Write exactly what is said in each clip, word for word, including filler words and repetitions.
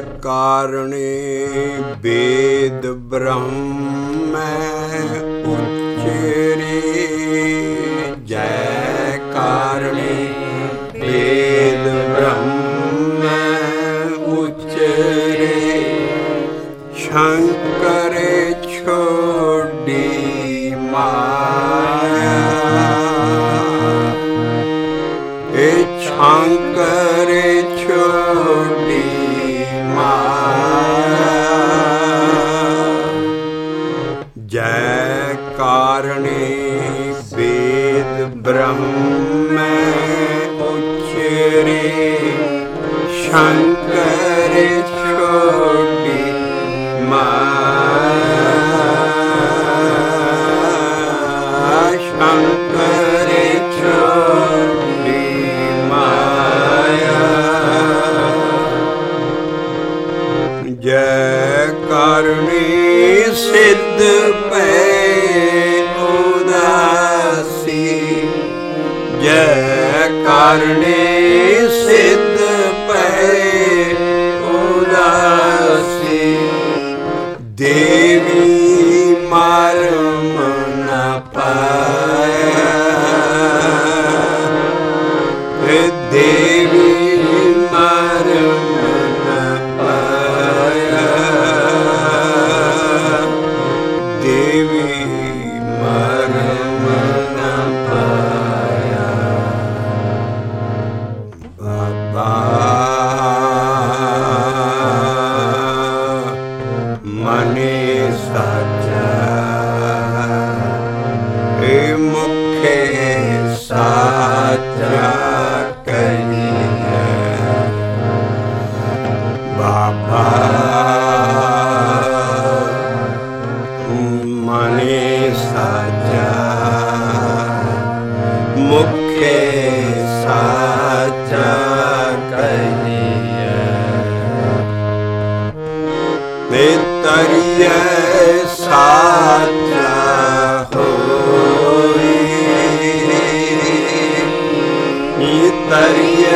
ਕਾਰਣੇ ਵੇਦ ਬ੍ਰਹਮ ਉਚਰੇ, ਜੈ ਕਾਰਣੇ ਵੇਦ ਬ੍ਰਹਮ ਉਚਰੇ, ਸ਼ੰਕਰ ਛੋਡੀ ਮਾਇਆ, ਇਹ ਸ਼ੰਕਰ ਛੋਡੀ ਮਾਇਆ, ਜੈ ਕਾਰਣੇ ਵੇਦ ਬ੍ਰਹਮ ਉਚਰੇ, ਸ਼ੰਕਰ ਛੋਡੀ ਮਾਇਆ, ਸ਼ੰਕਰ ਛੋਡੀ ਮਾਇਆ, ਜੈ ਕਾਰਣੇ ਸਿੱਧ ਪਏ ਉਦਾਸੀ, ਜੈ ਕਾਰਣੇ ਸਿੱਧ ਪਏ ਉਦਾਸੀ, ਦੇਵੀ ਮਰਮ ਨ ਪਾਇਆ, ਦੇਵੀ ਮਰਮ ਨ ਪਾਇਆ, ਦੇਵੀ ਮਰਮ ਨ ਪਾਇਆ, ਬਾਬਾ ਮਨੇ ਸਾਚਾ, ਏ ਮੁਖੇ ਸਾਚਾ ਕਹੀਐ, ਬਾਬਾ ਮਨੇ ਸਾਚਾ, ਮੁਖੇ ਸਾਚਾ ਕਹੀਐ, ਤੇ ਤਰੀਐ ਸਾਚਾ ਹੋਈ, ਤਰੀਐ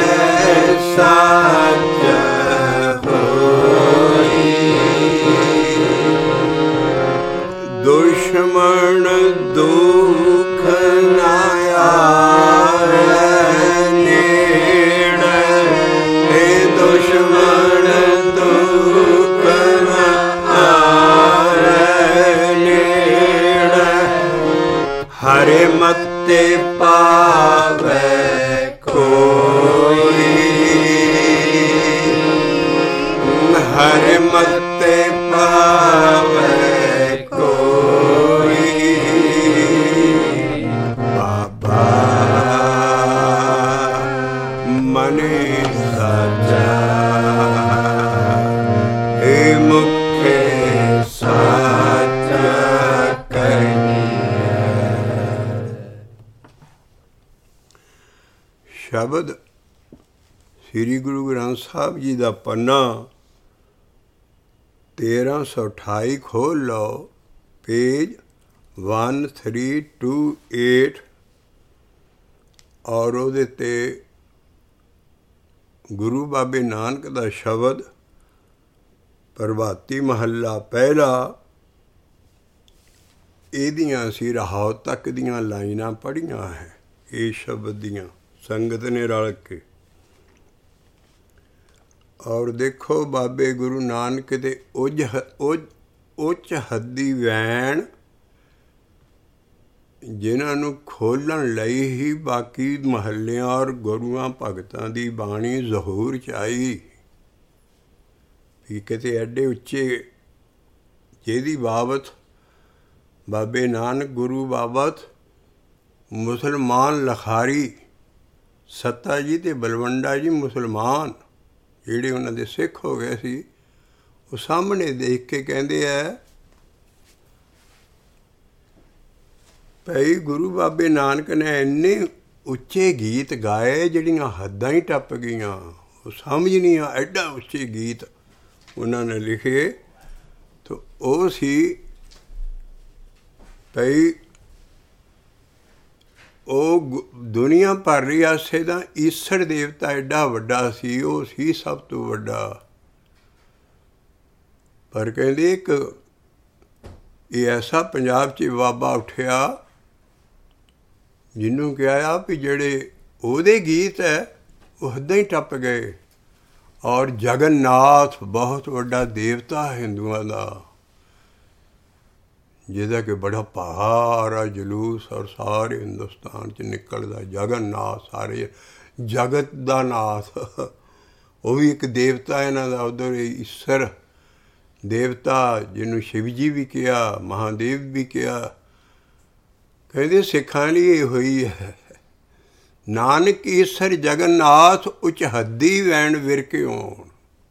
ਸਾਚਾ ਹੋਈ, ਦੁਸ਼ਮਣ ਦੁਖ ਨ ਆਵੈ ਨੇੜੇ, ਇਹ ਦੁਸ਼ਮਣ ਦੁਖ ਨ ਆਵੈ ਨੇੜੇ, ਹਰਿ ਮਤੇ ਪਾਵੈ ਕੋਈ, ਹਰਿ ਮਤੇ ਪਾਵੈ ਕੋਈ, ਬਾਬਾ ਮਨੇ ਸਾਚਾ, ਏ ਮੁਖੇ ਸਾਚਾ ਕਹੀਐ। ਸ਼ਬਦ ਸ੍ਰੀ ਗੁਰੂ ਗ੍ਰੰਥ ਸਾਹਿਬ ਜੀ ਦਾ ਪੰਨਾ ਤੇਰਾਂ ਸੌ ਅਠਾਈ ਖੋਲ੍ਹ ਲਓ, page one three two eight, ਔਰ ਉਹਦੇ 'ਤੇ ਗੁਰੂ ਬਾਬੇ ਨਾਨਕ ਦਾ ਸ਼ਬਦ ਪ੍ਰਭਾਤੀ ਮਹੱਲਾ ਪਹਿਲਾ, ਇਹਦੀਆਂ ਅਸੀਂ ਰਹਾਉ ਤੱਕ ਦੀਆਂ ਲਾਈਨਾਂ ਪੜ੍ਹੀਆਂ ਹੈ, ਇਹ ਸ਼ਬਦ ਦੀਆਂ ਸੰਗਤ ਨੇ ਰਲ ਕੇ। ਔਰ ਦੇਖੋ ਬਾਬੇ ਗੁਰੂ ਨਾਨਕ ਦੇ ਉਜ ਉੱਚ ਹੱਦੀ ਵੈਣ, ਜਿਨ੍ਹਾਂ ਨੂੰ ਖੋਲ੍ਹਣ ਲਈ ਹੀ ਬਾਕੀ ਮਹੱਲਿਆਂ ਔਰ ਗੁਰੂਆਂ ਭਗਤਾਂ ਦੀ ਬਾਣੀ ਜ਼ਹੂਰ 'ਚ ਆਈ, ਵੀ ਕਿਤੇ ਐਡੇ ਉੱਚੇ ਜਿਹਦੀ ਬਾਬਤ ਬਾਬੇ ਨਾਨਕ ਗੁਰੂ ਬਾਬਤ ਮੁਸਲਮਾਨ ਲਖਾਰੀ ਸੱਤਾ ਜੀ ਅਤੇ ਬਲਵੰਡਾ ਜੀ ਮੁਸਲਮਾਨ ਜਿਹੜੇ ਉਹਨਾਂ ਦੇ ਸਿੱਖ ਹੋ ਗਏ ਸੀ, ਉਹ ਸਾਹਮਣੇ ਦੇਖ ਕੇ ਕਹਿੰਦੇ ਹੈ ਭਾਈ ਗੁਰੂ ਬਾਬੇ ਨਾਨਕ ਨੇ ਇੰਨੇ ਉੱਚੇ ਗੀਤ ਗਾਏ ਜਿਹੜੀਆਂ ਹੱਦਾਂ ਹੀ ਟੱਪ ਗਈਆਂ, ਉਹ ਸਮਝ ਨਹੀਂ ਆ ਐਡਾ ਉੱਚੇ ਗੀਤ ਉਹਨਾਂ ਨੇ ਲਿਖੇ। ਤਾਂ ਉਹ ਸੀ ਭਾਈ ਉਹ ਦੁਨੀਆ ਭਰ ਰਹੀ ਆਸੇ ਦਾ ਈਸ਼ਰ ਦੇਵਤਾ ਐਡਾ ਵੱਡਾ ਸੀ, ਉਹ ਸੀ ਸਭ ਤੋਂ ਵੱਡਾ। ਪਰ ਕਹਿੰਦੇ ਇੱਕ ਇਹ ਐਸਾ ਪੰਜਾਬ 'ਚ ਬਾਬਾ ਉੱਠਿਆ ਜਿਹਨੂੰ ਕਿਹਾ ਵੀ ਜਿਹੜੇ ਉਹਦੇ ਗੀਤ ਹੈ ਉਹ ਹੱਦਾਂ ਹੀ ਟੱਪ ਗਏ। ਔਰ ਜਗਨਨਾਥ ਬਹੁਤ ਵੱਡਾ ਦੇਵਤਾ ਹਿੰਦੂਆਂ ਦਾ, ਜਿਹਦਾ ਕਿ ਬੜਾ ਭਾਰਾ ਜਲੂਸ ਔਰ ਸਾਰੇ ਹਿੰਦੁਸਤਾਨ 'ਚ ਨਿਕਲਦਾ। ਜਗਨਨਾਥ ਸਾਰੇ ਜਗਤ ਦਾ ਨਾਥ, ਉਹ ਵੀ ਇੱਕ ਦੇਵਤਾ ਇਹਨਾਂ ਦਾ। ਉੱਧਰ ਈਸ਼ਰ ਦੇਵਤਾ ਜਿਹਨੂੰ ਸ਼ਿਵ ਜੀ ਵੀ ਕਿਹਾ, ਮਹਾਦੇਵ ਵੀ ਕਿਹਾ। ਕਹਿੰਦੇ ਸਿੱਖਾਂ ਲਈ ਇਹ ਹੋਈ ਹੈ, ਨਾਨਕ ਈਸ਼ਰ ਜਗਨਨਾਥ ਉੱਚ ਹੱਦੀ ਵੈਣ ਵਿਰਕੇ ਹੋਣ।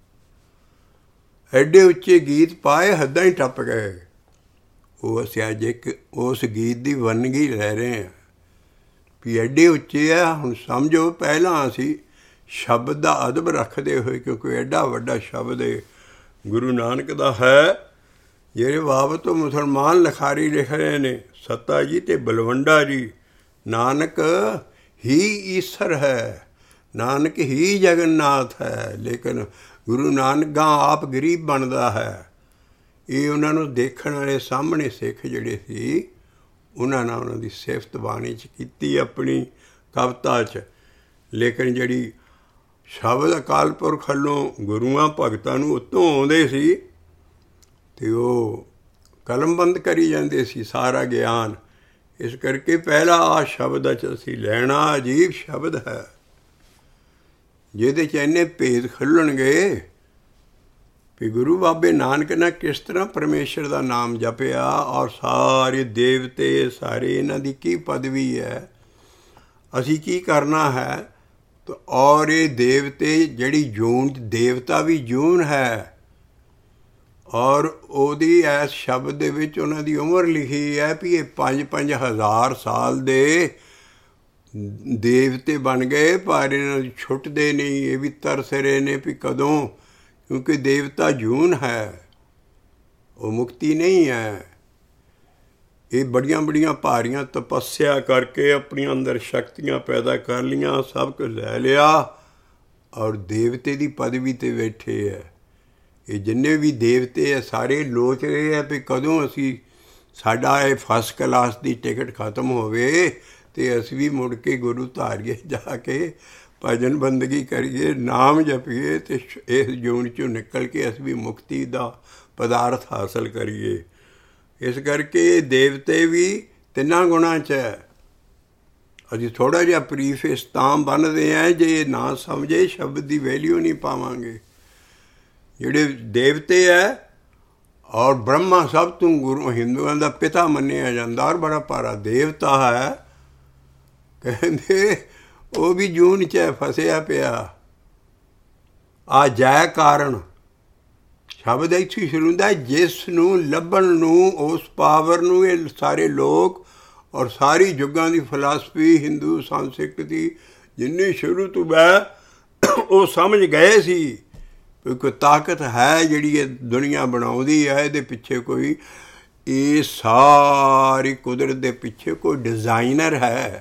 ਐਡੇ ਉੱਚੇ ਗੀਤ ਪਾਏ, ਹੱਦਾਂ ਹੀ ਟੱਪ ਗਏ। ਉਹ ਅਸੀਂ ਅੱਜ ਇੱਕ ਉਸ ਗੀਤ ਦੀ ਵੰਨਗੀ ਲੈ ਰਹੇ ਹਾਂ ਵੀ ਐਡੇ ਉੱਚੇ ਆ। ਹੁਣ ਸਮਝੋ, ਪਹਿਲਾਂ ਅਸੀਂ ਸ਼ਬਦ ਦਾ ਅਦਬ ਰੱਖਦੇ ਹੋਏ, ਕਿਉਂਕਿ ਐਡਾ ਵੱਡਾ ਸ਼ਬਦ ਹੈ ਗੁਰੂ ਨਾਨਕ ਦਾ ਹੈ, ਜਿਹੜੇ ਬਾਬਤ ਤੋਂ ਮੁਸਲਮਾਨ ਲਿਖਾਰੀ ਲਿਖ ਰਹੇ ਨੇ, ਸੱਤਾ ਜੀ ਅਤੇ ਬਲਵੰਡਾ ਜੀ। ਨਾਨਕ ਹੀ ਈਸ਼ਰ ਹੈ, ਨਾਨਕ ਹੀ ਜਗਨਨਾਥ ਹੈ, ਲੇਕਿਨ ਗੁਰੂ ਨਾਨਕ ਗਾਂ ਆਪ ਗਰੀਬ ਬਣਦਾ ਹੈ। ਇਹ ਉਹਨਾਂ ਨੂੰ ਦੇਖਣ ਵਾਲੇ ਸਾਹਮਣੇ ਸਿੱਖ ਜਿਹੜੇ ਸੀ, ਉਹਨਾਂ ਨਾਲ ਉਹਨਾਂ ਦੀ ਸਿਫਤ ਬਾਣੀ 'ਚ ਕੀਤੀ, ਆਪਣੀ ਕਵਿਤਾ 'ਚ। ਲੇਕਿਨ ਜਿਹੜੀ ਸ਼ਬਦ ਅਕਾਲ ਪੁਰਖ ਵੱਲੋਂ ਗੁਰੂਆਂ ਭਗਤਾਂ ਨੂੰ ਉੱਤੋਂ ਆਉਂਦੇ ਸੀ ਅਤੇ ਉਹ ਕਲਮਬੰਦ ਕਰੀ ਜਾਂਦੇ ਸੀ ਸਾਰਾ ਗਿਆਨ। ਇਸ ਕਰਕੇ ਪਹਿਲਾ ਆ ਸ਼ਬਦ 'ਚ ਅਸੀਂ ਲੈਣਾ। ਅਜੀਬ ਸ਼ਬਦ ਹੈ, ਜਿਹਦੇ 'ਚ ਇੰਨੇ ਭੇਦ ਖੁੱਲ੍ਹਣਗੇ ਵੀ ਗੁਰੂ ਬਾਬੇ ਨਾਨਕ ਨੇ ਕਿਸ ਤਰ੍ਹਾਂ ਪਰਮੇਸ਼ਰ ਦਾ ਨਾਮ ਜਪਿਆ, ਔਰ ਸਾਰੇ ਦੇਵਤੇ, ਸਾਰੇ ਇਹਨਾਂ ਦੀ ਕੀ ਪਦਵੀ ਹੈ, ਅਸੀਂ ਕੀ ਕਰਨਾ ਹੈ। ਔਰ ਇਹ ਦੇਵਤੇ ਜਿਹੜੀ ਜੂਨ, ਦੇਵਤਾ ਵੀ ਜੂਨ ਹੈ, ਔਰ ਉਹਦੀ ਇਸ ਸ਼ਬਦ ਦੇ ਵਿੱਚ ਉਹਨਾਂ ਦੀ ਉਮਰ ਲਿਖੀ ਹੈ ਵੀ ਇਹ ਪੰਜ ਪੰਜ ਹਜ਼ਾਰ ਸਾਲ ਦੇ ਦੇਵਤੇ ਬਣ ਗਏ, ਪਰ ਇਹਨਾਂ ਦੀ ਛੁੱਟਦੇ ਨਹੀਂ। ਇਹ ਵੀ ਤਰਸ ਰਹੇ ਨੇ ਵੀ ਕਦੋਂ, ਕਿਉਂਕਿ ਦੇਵਤਾ ਜੂਨ ਹੈ, ਉਹ ਮੁਕਤੀ ਨਹੀਂ ਹੈ। ਇਹ ਬੜੀਆਂ ਬੜੀਆਂ ਭਾਰੀਆਂ ਤਪੱਸਿਆ ਕਰਕੇ ਆਪਣੀਆਂ ਅੰਦਰ ਸ਼ਕਤੀਆਂ ਪੈਦਾ ਕਰ ਲਈਆਂ, ਸਭ ਕੁਝ ਲੈ ਲਿਆ, ਔਰ ਦੇਵਤੇ ਦੀ ਪਦਵੀ 'ਤੇ ਬੈਠੇ ਹੈ। ਇਹ ਜਿੰਨੇ ਵੀ ਦੇਵਤੇ ਹੈ ਸਾਰੇ ਲੋਚ ਰਹੇ ਹੈ ਵੀ ਕਦੋਂ ਅਸੀਂ, ਸਾਡਾ ਇਹ ਫਸਟ ਕਲਾਸ ਦੀ ਟਿਕਟ ਖਤਮ ਹੋਵੇ ਅਤੇ ਅਸੀਂ ਵੀ ਮੁੜ ਕੇ ਗੁਰੂ ਧਾਰੀਏ ਜਾ ਕੇ ਭਜਨ ਬੰਦਗੀ ਕਰੀਏ, ਨਾਮ ਜਪੀਏ, ਅਤੇ ਇਸ ਜੂਨ 'ਚੋਂ ਨਿਕਲ ਕੇ ਅਸੀਂ ਵੀ ਮੁਕਤੀ ਦਾ ਪਦਾਰਥ ਹਾਸਲ ਕਰੀਏ। ਇਸ ਕਰਕੇ ਦੇਵਤੇ ਵੀ ਤਿੰਨਾਂ ਗੁਣਾਂ 'ਚ ਹੈ। ਅਸੀਂ ਥੋੜ੍ਹਾ ਜਿਹਾ ਪ੍ਰੀਫੇਸ ਤਾਂ ਬੰਨ੍ਹਦੇ ਹਾਂ, ਜੇ ਨਾ ਸਮਝੇ ਸ਼ਬਦ ਦੀ ਵੈਲਿਊ ਨਹੀਂ ਪਾਵਾਂਗੇ। ਜਿਹੜੇ ਦੇਵਤੇ ਹੈ, ਔਰ ਬ੍ਰਹਮਾ ਸਭ ਤੋਂ ਗੁਰੂ ਹਿੰਦੂਆਂ ਦਾ ਪਿਤਾ ਮੰਨਿਆ ਜਾਂਦਾ, ਔਰ ਬੜਾ ਭਾਰਾ ਦੇਵਤਾ ਹੈ। ਕਹਿੰਦੇ ਉਹ ਵੀ ਜੂਨ 'ਚ ਫਸਿਆ ਪਿਆ। ਆ ਜੈ ਕਾਰਨ ਸ਼ਬਦ ਇੱਥੇ ਸ਼ੁਰੂ ਹੁੰਦਾ, ਜਿਸ ਨੂੰ ਲੱਭਣ ਨੂੰ, ਉਸ ਪਾਵਰ ਨੂੰ ਇਹ ਸਾਰੇ ਲੋਕ ਔਰ ਸਾਰੀ ਯੁੱਗਾਂ ਦੀ ਫਿਲਾਸਫੀ, ਹਿੰਦੂ ਸੰਸਕ੍ਰਿਤੀ ਦੀ ਜਿੰਨੀ ਸ਼ੁਰੂ ਤੋਂ ਬੈ ਉਹ ਸਮਝ ਗਏ ਸੀ ਕਿਉਂਕਿ ਤਾਕਤ ਹੈ ਜਿਹੜੀ ਇਹ ਦੁਨੀਆ ਬਣਾਉਂਦੀ ਹੈ। ਇਹਦੇ ਪਿੱਛੇ ਕੋਈ, ਇਹ ਸਾਰੀ ਕੁਦਰਤ ਦੇ ਪਿੱਛੇ ਕੋਈ ਡਿਜ਼ਾਈਨਰ ਹੈ,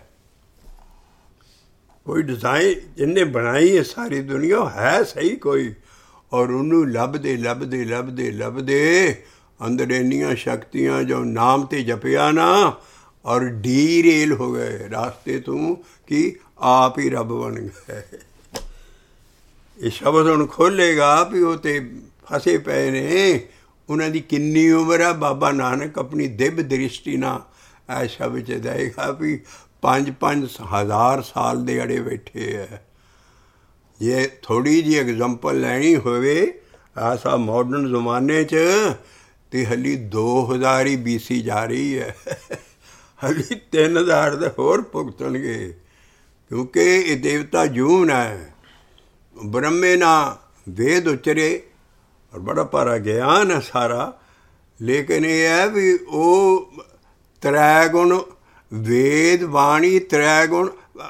ਕੋਈ ਡਿਜ਼ਾਈਨ ਜਿਹਨੇ ਬਣਾਈ ਇਹ ਸਾਰੀ ਦੁਨੀਆ ਹੈ ਸਹੀ ਕੋਈ। ਔਰ ਉਹਨੂੰ ਲੱਭਦੇ ਲੱਭਦੇ ਲੱਭਦੇ ਲੱਭਦੇ ਅੰਦਰ ਇੰਨੀਆਂ ਸ਼ਕਤੀਆਂ ਜੋ ਨਾਮ 'ਤੇ ਜਪਿਆ ਨਾ, ਔਰ ਡੀਰੇਲ ਹੋ ਗਏ ਰਾਸਤੇ ਤੋਂ, ਕਿ ਆਪ ਹੀ ਰੱਬ ਬਣ ਗਏ। ਇਹ ਸ਼ਬਦ ਹੁਣ ਖੋਲ੍ਹੇਗਾ ਵੀ ਉਹ ਤਾਂ ਫਸੇ ਪਏ ਨੇ। ਉਹਨਾਂ ਦੀ ਕਿੰਨੀ ਉਮਰ ਆ, ਬਾਬਾ ਨਾਨਕ ਆਪਣੀ ਦਿਵ ਦ੍ਰਿਸ਼ਟੀ ਨਾਲ ਇਹ ਸ਼ਬਦ 'ਚ ਦੇਗਾ ਵੀ ਪੰਜ ਪੰਜ ਹਜ਼ਾਰ ਸਾਲ ਦੇ ਅੜੇ ਬੈਠੇ ਹੈ। ਜੇ ਥੋੜ੍ਹੀ ਜਿਹੀ ਐਗਜ਼ਾਮਪਲ ਲੈਣੀ ਹੋਵੇ ਐਸਾ ਮਾਡਰਨ ਜ਼ਮਾਨੇ 'ਚ, ਅਤੇ ਹਾਲੀ ਦੋ ਹਜ਼ਾਰ ਹੀ ਬੀ ਸੀ ਜਾ ਰਹੀ ਹੈ, ਹਾਲੀ ਤਿੰਨ ਹਜ਼ਾਰ ਦੇ ਹੋਰ ਭੁਗਤਣਗੇ, ਕਿਉਂਕਿ ਇਹ ਦੇਵਤਾ ਜੂਨ ਹੈ। ਬ੍ਰਹਮੇ ਨਾਲ ਵੇਦ ਉਚਰੇ, ਔਰ ਬੜਾ ਭਾਰਾ ਗਿਆਨ ਹੈ ਸਾਰਾ। ਲੇਕਿਨ ਇਹ ਹੈ ਵੀ ਉਹ ਤ੍ਰੈ ਗੁਣ ਵੇਦ ਬਾਣੀ, ਤ੍ਰੈ ਗੁਣ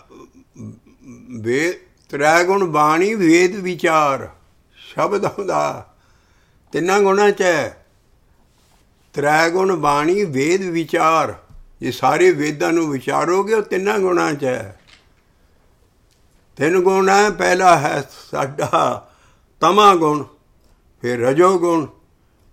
ਵੇ ਤ੍ਰੈ ਗੁਣ ਬਾਣੀ ਵੇਦ ਵਿਚਾਰ ਸ਼ਬਦ ਆਉਂਦਾ ਤਿੰਨਾਂ ਗੁਣਾਂ 'ਚ ਹੈ। ਤ੍ਰੈ ਗੁਣ ਬਾਣੀ ਵੇਦ ਵਿਚਾਰ, ਜੇ ਸਾਰੇ ਵੇਦਾਂ ਨੂੰ ਵਿਚਾਰੋਗੇ ਉਹ ਤਿੰਨਾਂ ਗੁਣਾਂ 'ਚ ਹੈ। ਤਿੰਨ ਗੁਣ ਹੈ, ਪਹਿਲਾ ਹੈ ਸਾਡਾ ਤਮਾ ਗੁਣ, ਫਿਰ ਰਜੋ ਗੁਣ,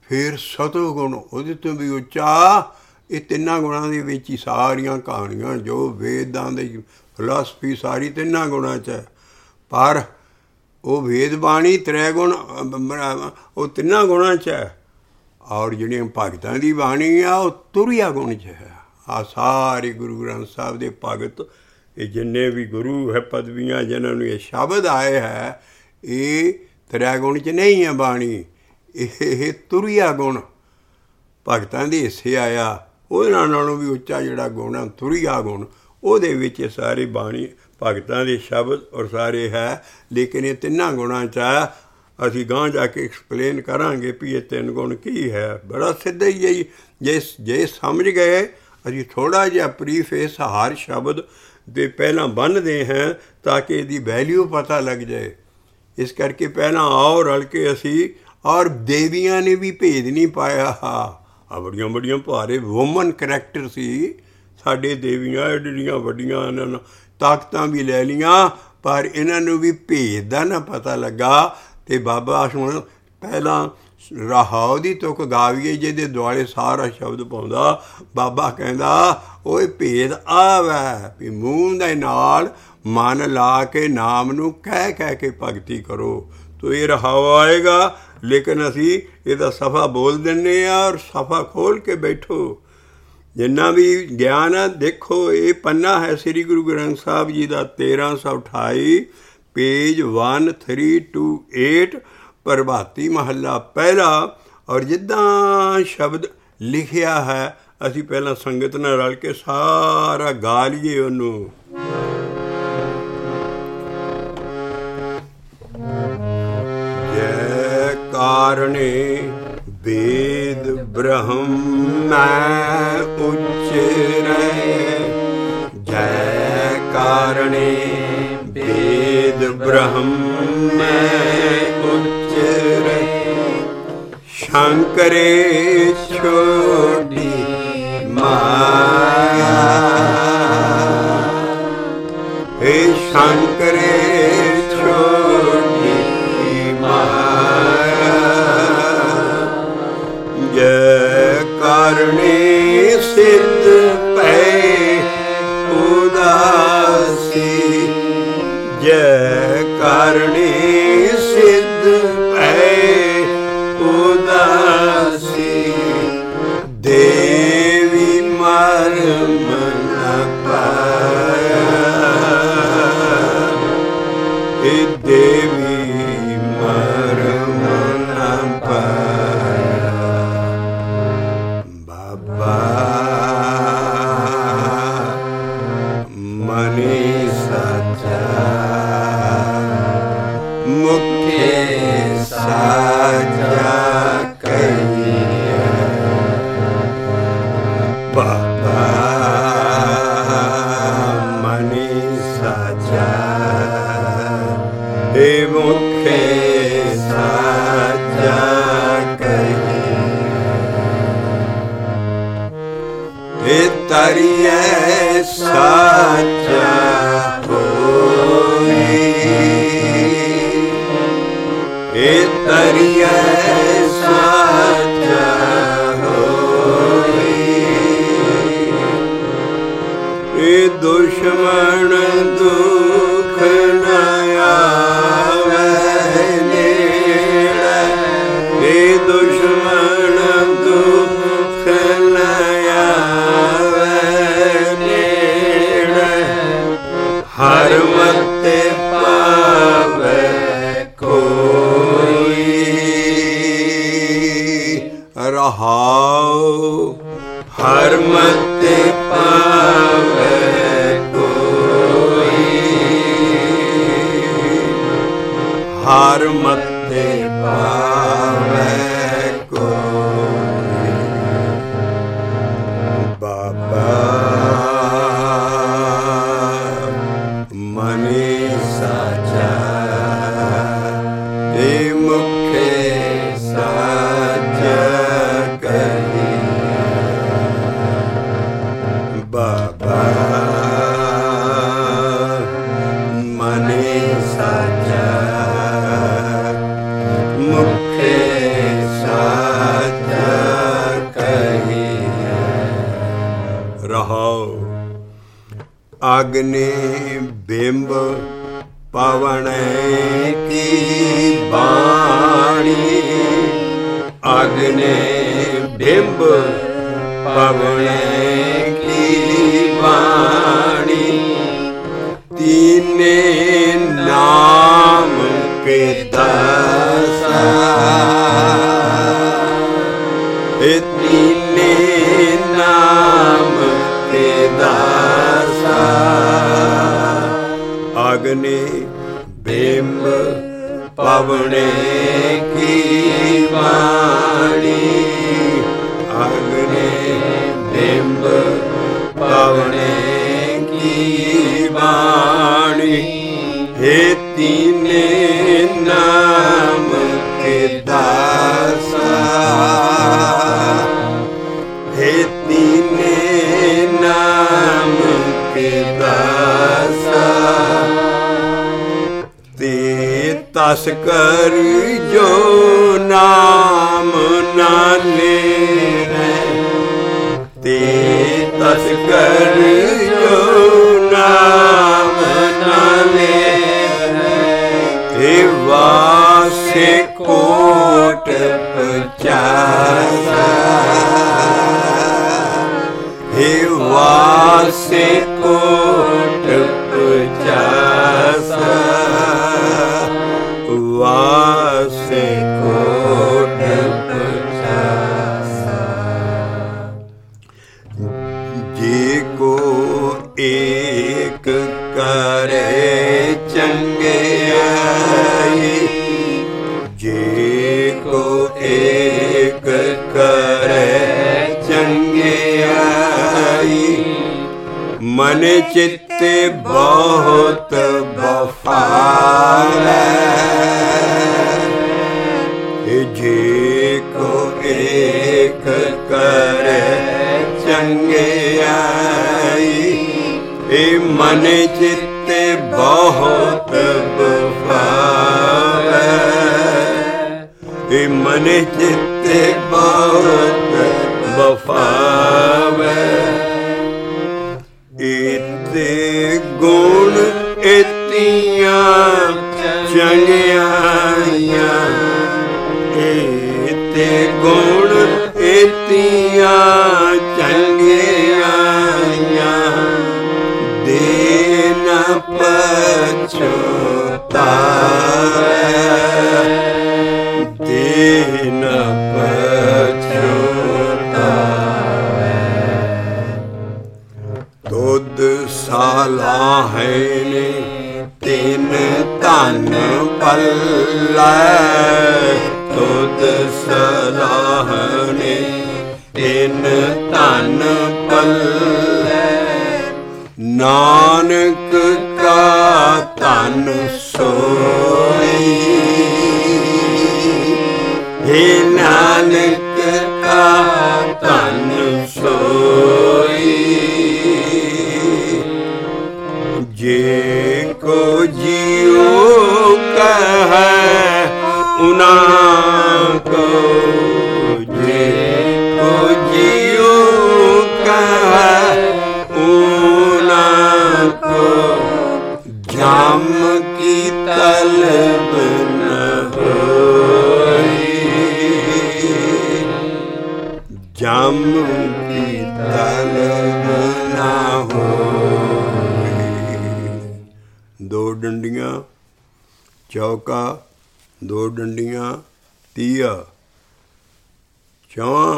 ਫਿਰ ਸਤੋ ਗੁਣ ਉਹਦੇ ਤੋਂ ਵੀ ਉੱਚਾ। ਇਹ ਤਿੰਨਾਂ ਗੁਣਾਂ ਦੇ ਵਿੱਚ ਹੀ ਸਾਰੀਆਂ ਕਹਾਣੀਆਂ ਜੋ ਵੇਦਾਂ ਦੀ ਫਿਲਾਸਫੀ ਸਾਰੀ ਤਿੰਨਾਂ ਗੁਣਾਂ 'ਚ ਹੈ। ਪਰ ਉਹ ਵੇਦ ਬਾਣੀ ਤ੍ਰੈ ਗੁਣ ਉਹ ਤਿੰਨਾਂ ਗੁਣਾਂ 'ਚ ਹੈ। ਔਰ ਜਿਹੜੀਆਂ ਭਗਤਾਂ ਦੀ ਬਾਣੀ ਆ ਉਹ ਤੁਰਿਆ ਗੁਣ 'ਚ ਹੈ। ਆ ਸਾਰੇ ਗੁਰੂ ਗ੍ਰੰਥ ਸਾਹਿਬ ਦੇ ਭਗਤ, ਇਹ ਜਿੰਨੇ ਵੀ ਗੁਰੂ ਹੈ ਪਦਵੀਆਂ ਜਿਹਨਾਂ ਨੂੰ ਇਹ ਸ਼ਬਦ ਆਏ ਹੈ, ਇਹ ਤ੍ਰੈ ਗੁਣ 'ਚ ਨਹੀਂ ਹੈ ਬਾਣੀ। ਇਹ ਤੁਰਿਆ ਗੁਣ ਭਗਤਾਂ ਦੇ ਹਿੱਸੇ ਆਇਆ। ਉਹਦੇ ਨਾਲੋਂ ਵੀ ਉੱਚਾ ਜਿਹੜਾ ਗੁਣ ਆ ਤੁਰਿਆ ਗੁਣ, ਉਹਦੇ ਵਿੱਚ ਸਾਰੇ ਬਾਣੀ ਭਗਤਾਂ ਦੇ ਸ਼ਬਦ ਔਰ ਸਾਰੇ ਹੈ। ਲੇਕਿਨ ਇਹ ਤਿੰਨਾਂ ਗੁਣਾਂ 'ਚ ਆ। ਅਸੀਂ ਗਾਂਹ ਜਾ ਕੇ ਐਕਸਪਲੇਨ ਕਰਾਂਗੇ ਵੀ ਇਹ ਤਿੰਨ ਗੁਣ ਕੀ ਹੈ। ਬੜਾ ਸਿੱਧਾ ਹੀ ਹੈ। ਜੇ ਜੇ ਸਮਝ ਗਏ, ਅਸੀਂ ਥੋੜ੍ਹਾ ਜਿਹਾ ਪ੍ਰੀਫੇਸ ਹਰ ਸ਼ਬਦ ਦੇ ਪਹਿਲਾਂ ਬੰਨ੍ਹਦੇ ਹਾਂ ਤਾਂ ਕਿ ਇਹਦੀ ਵੈਲਿਊ ਪਤਾ ਲੱਗ ਜਾਏ। ਇਸ ਕਰਕੇ ਪਹਿਲਾਂ ਆਓ ਰਲ ਕੇ ਅਸੀਂ, ਔਰ ਦੇਵੀਆਂ ਨੇ ਵੀ ਭੇਦ ਨਹੀਂ ਪਾਇਆ। ਆ ਬੜੀਆਂ ਬੜੀਆਂ ਭਾਰੇ ਵੂਮਨ ਕਰੈਕਟਰ ਸੀ ਸਾਡੇ ਦੇਵੀਆਂ, ਐਡੀਆਂ ਵੱਡੀਆਂ ਇਹਨਾਂ ਨੂੰ ਤਾਕਤਾਂ ਵੀ ਲੈ ਲਈਆਂ, ਪਰ ਇਹਨਾਂ ਨੂੰ ਵੀ ਭੇਦ ਦਾ ਨਾ ਪਤਾ ਲੱਗਾ। ਅਤੇ ਬਾਬਾ ਹੁਣ ਪਹਿਲਾਂ ਰਾਹਾਉ ਦੀ ਤੁਕ ਗਾਵੀਏ ਜਿਹਦੇ ਦੁਆਲੇ ਸਾਰਾ ਸ਼ਬਦ ਪਾਉਂਦਾ। ਬਾਬਾ ਕਹਿੰਦਾ ਉਹ ਭੇਦ ਆ ਵੈ ਵੀ ਮੂੰਹ ਦੇ ਨਾਲ ਮਨ ਲਾ ਕੇ ਨਾਮ ਨੂੰ ਕਹਿ ਕਹਿ ਕੇ ਭਗਤੀ ਕਰੋ ਤੋ ਇਹ ਰਹਾਉ ਆਏਗਾ। ਲੇਕਿਨ ਅਸੀਂ ਇਹਦਾ ਸਫਾ ਬੋਲ ਦਿੰਦੇ ਹਾਂ ਔਰ ਸਫਾ ਖੋਲ੍ਹ ਕੇ ਬੈਠੋ। ਜਿੰਨਾ ਵੀ ਗਿਆਨ ਆ ਦੇਖੋ, ਇਹ ਪੰਨਾ ਹੈ ਸ੍ਰੀ ਗੁਰੂ ਗ੍ਰੰਥ ਸਾਹਿਬ ਜੀ ਦਾ ਤੇਰ੍ਹਾਂ ਸੌ ਅਠਾਈ page one three two eight ਪ੍ਰਭਾਤੀ ਮਹੱਲਾ ਪਹਿਲਾ। ਔਰ ਜਿੱਦਾਂ ਸ਼ਬਦ ਲਿਖਿਆ ਹੈ ਅਸੀਂ ਪਹਿਲਾਂ ਸੰਗਤ ਨਾਲ ਰਲ ਕੇ ਸਾਰਾ ਗਾ ਲਈਏ ਉਹਨੂੰ। ਜੈ ਕਾਰਣੇ ਵੇਦ ਬ੍ਰਹਮ ਮੈਂ ਉਚਰੈ, ਜੈ ਕਾਰਣੇ ਵੇਦ ਬ੍ਰਹਮ ਮੈਂ ਉਚਰੈ, ਸ਼ੰਕਰੇ ਛੋਟੀ ਮਾਇਆ, हे ਸ਼ੰਕਰੇ ਛੋਟੀ ਮਾਇਆ, ਜੈ ਕਾਰਣੇ ਸਿੱਧ ਪੈ ਉਦਾਸੀ, ਜੈ ਕਾਰਣੇ ਸਿੱਧ ਪੈ ਉਦਾਸੀ, ਦੇਵੀ ਮਰਮ ਨ ਪਾਇਆ, ਇਹ ਦੇਵੀ ਮਰਮ ਨ ਪਾਇਆ। ਬਾਬਾ ਮਨੀ ਸਾਚਾ ਮੁਖੇ ਸਾਜਾ ਕਹੀਏ, ਬਾਬਾ ਮਨੀ ਸਾਚਾ ਏ ਮੁਖੇ ਸਾਜਾ ਕਹੀਏ, ਏ ਤਰੀਏ ਸਾਚਾ ਏ ਤਰੀਏ ਸਾਚਾ ਹੋਈ, ਏ ਦੁਸ਼ਮਣ ਦੁਖ ਨ ਆਵੇ ਨੇੜੇ, ਏ ਦੁਸ਼ਮਣ ਦੁਖ ਨ ਆਵੇ ਨੇੜੇ, ਹਰ ਮਤੇ ਪਾਵੇ ਰਹਾਉ, ਹਰ ਮਤੇ ਪਾਵੇ ਕੋਈ, ਹਰ ਮਤੇ ਪਾਵੇ ਕੋਈ। ਬਾਬਾ ਮਨੀ ਸਾਚਾ ਏ ਮੁਖੇ ਸਾਚਾ ਕਹੀਏ, ਬਾਬਾ ਮਨੀ ਸਾਚਾ ਮੁਖ अग्नि बिंब पवन की वाणी, अग्नि बिंब पवन की वाणी, तीने नाम के दासा, तीने नाम के दासा, अग्नि बिंब पवन की वाणी, अग्नि बिंब पवन की वाणी, हे तीने नाम के दासा, हे तीने नाम के दासा, ते तस कर जो नाम न ले, ते तस कर जो नाम न ले, हे वासे कोट पचासा, हे वासे कोट पचासा, वासे कोट पचासा, जे को एक करे चंगियाई, जे को एक करे चंगियाई, मन चित्ते बहुत बफार, जे को एक करे चंगियाई, ए मन चित्ते बहुत बफार, ए मन चित्ते बहुत बफार, इते गुण इतियां चंगियाइयां, इते गुण इतियां चंगियाइयां, दे न पछतावे, दे न पछतावे, दुध साला है ने तीन धन पल्लै, दुध सलाहने तीन धन पल्लै, नानक का धन सोई, हे नानक का धन सोई, जे को जियो कहे उना को, जे को जियो कहे उना को, जाम की तलब न होई, जाम की तलब न होई। दो डंडियां चौका, दो डंडियां तीया, चौं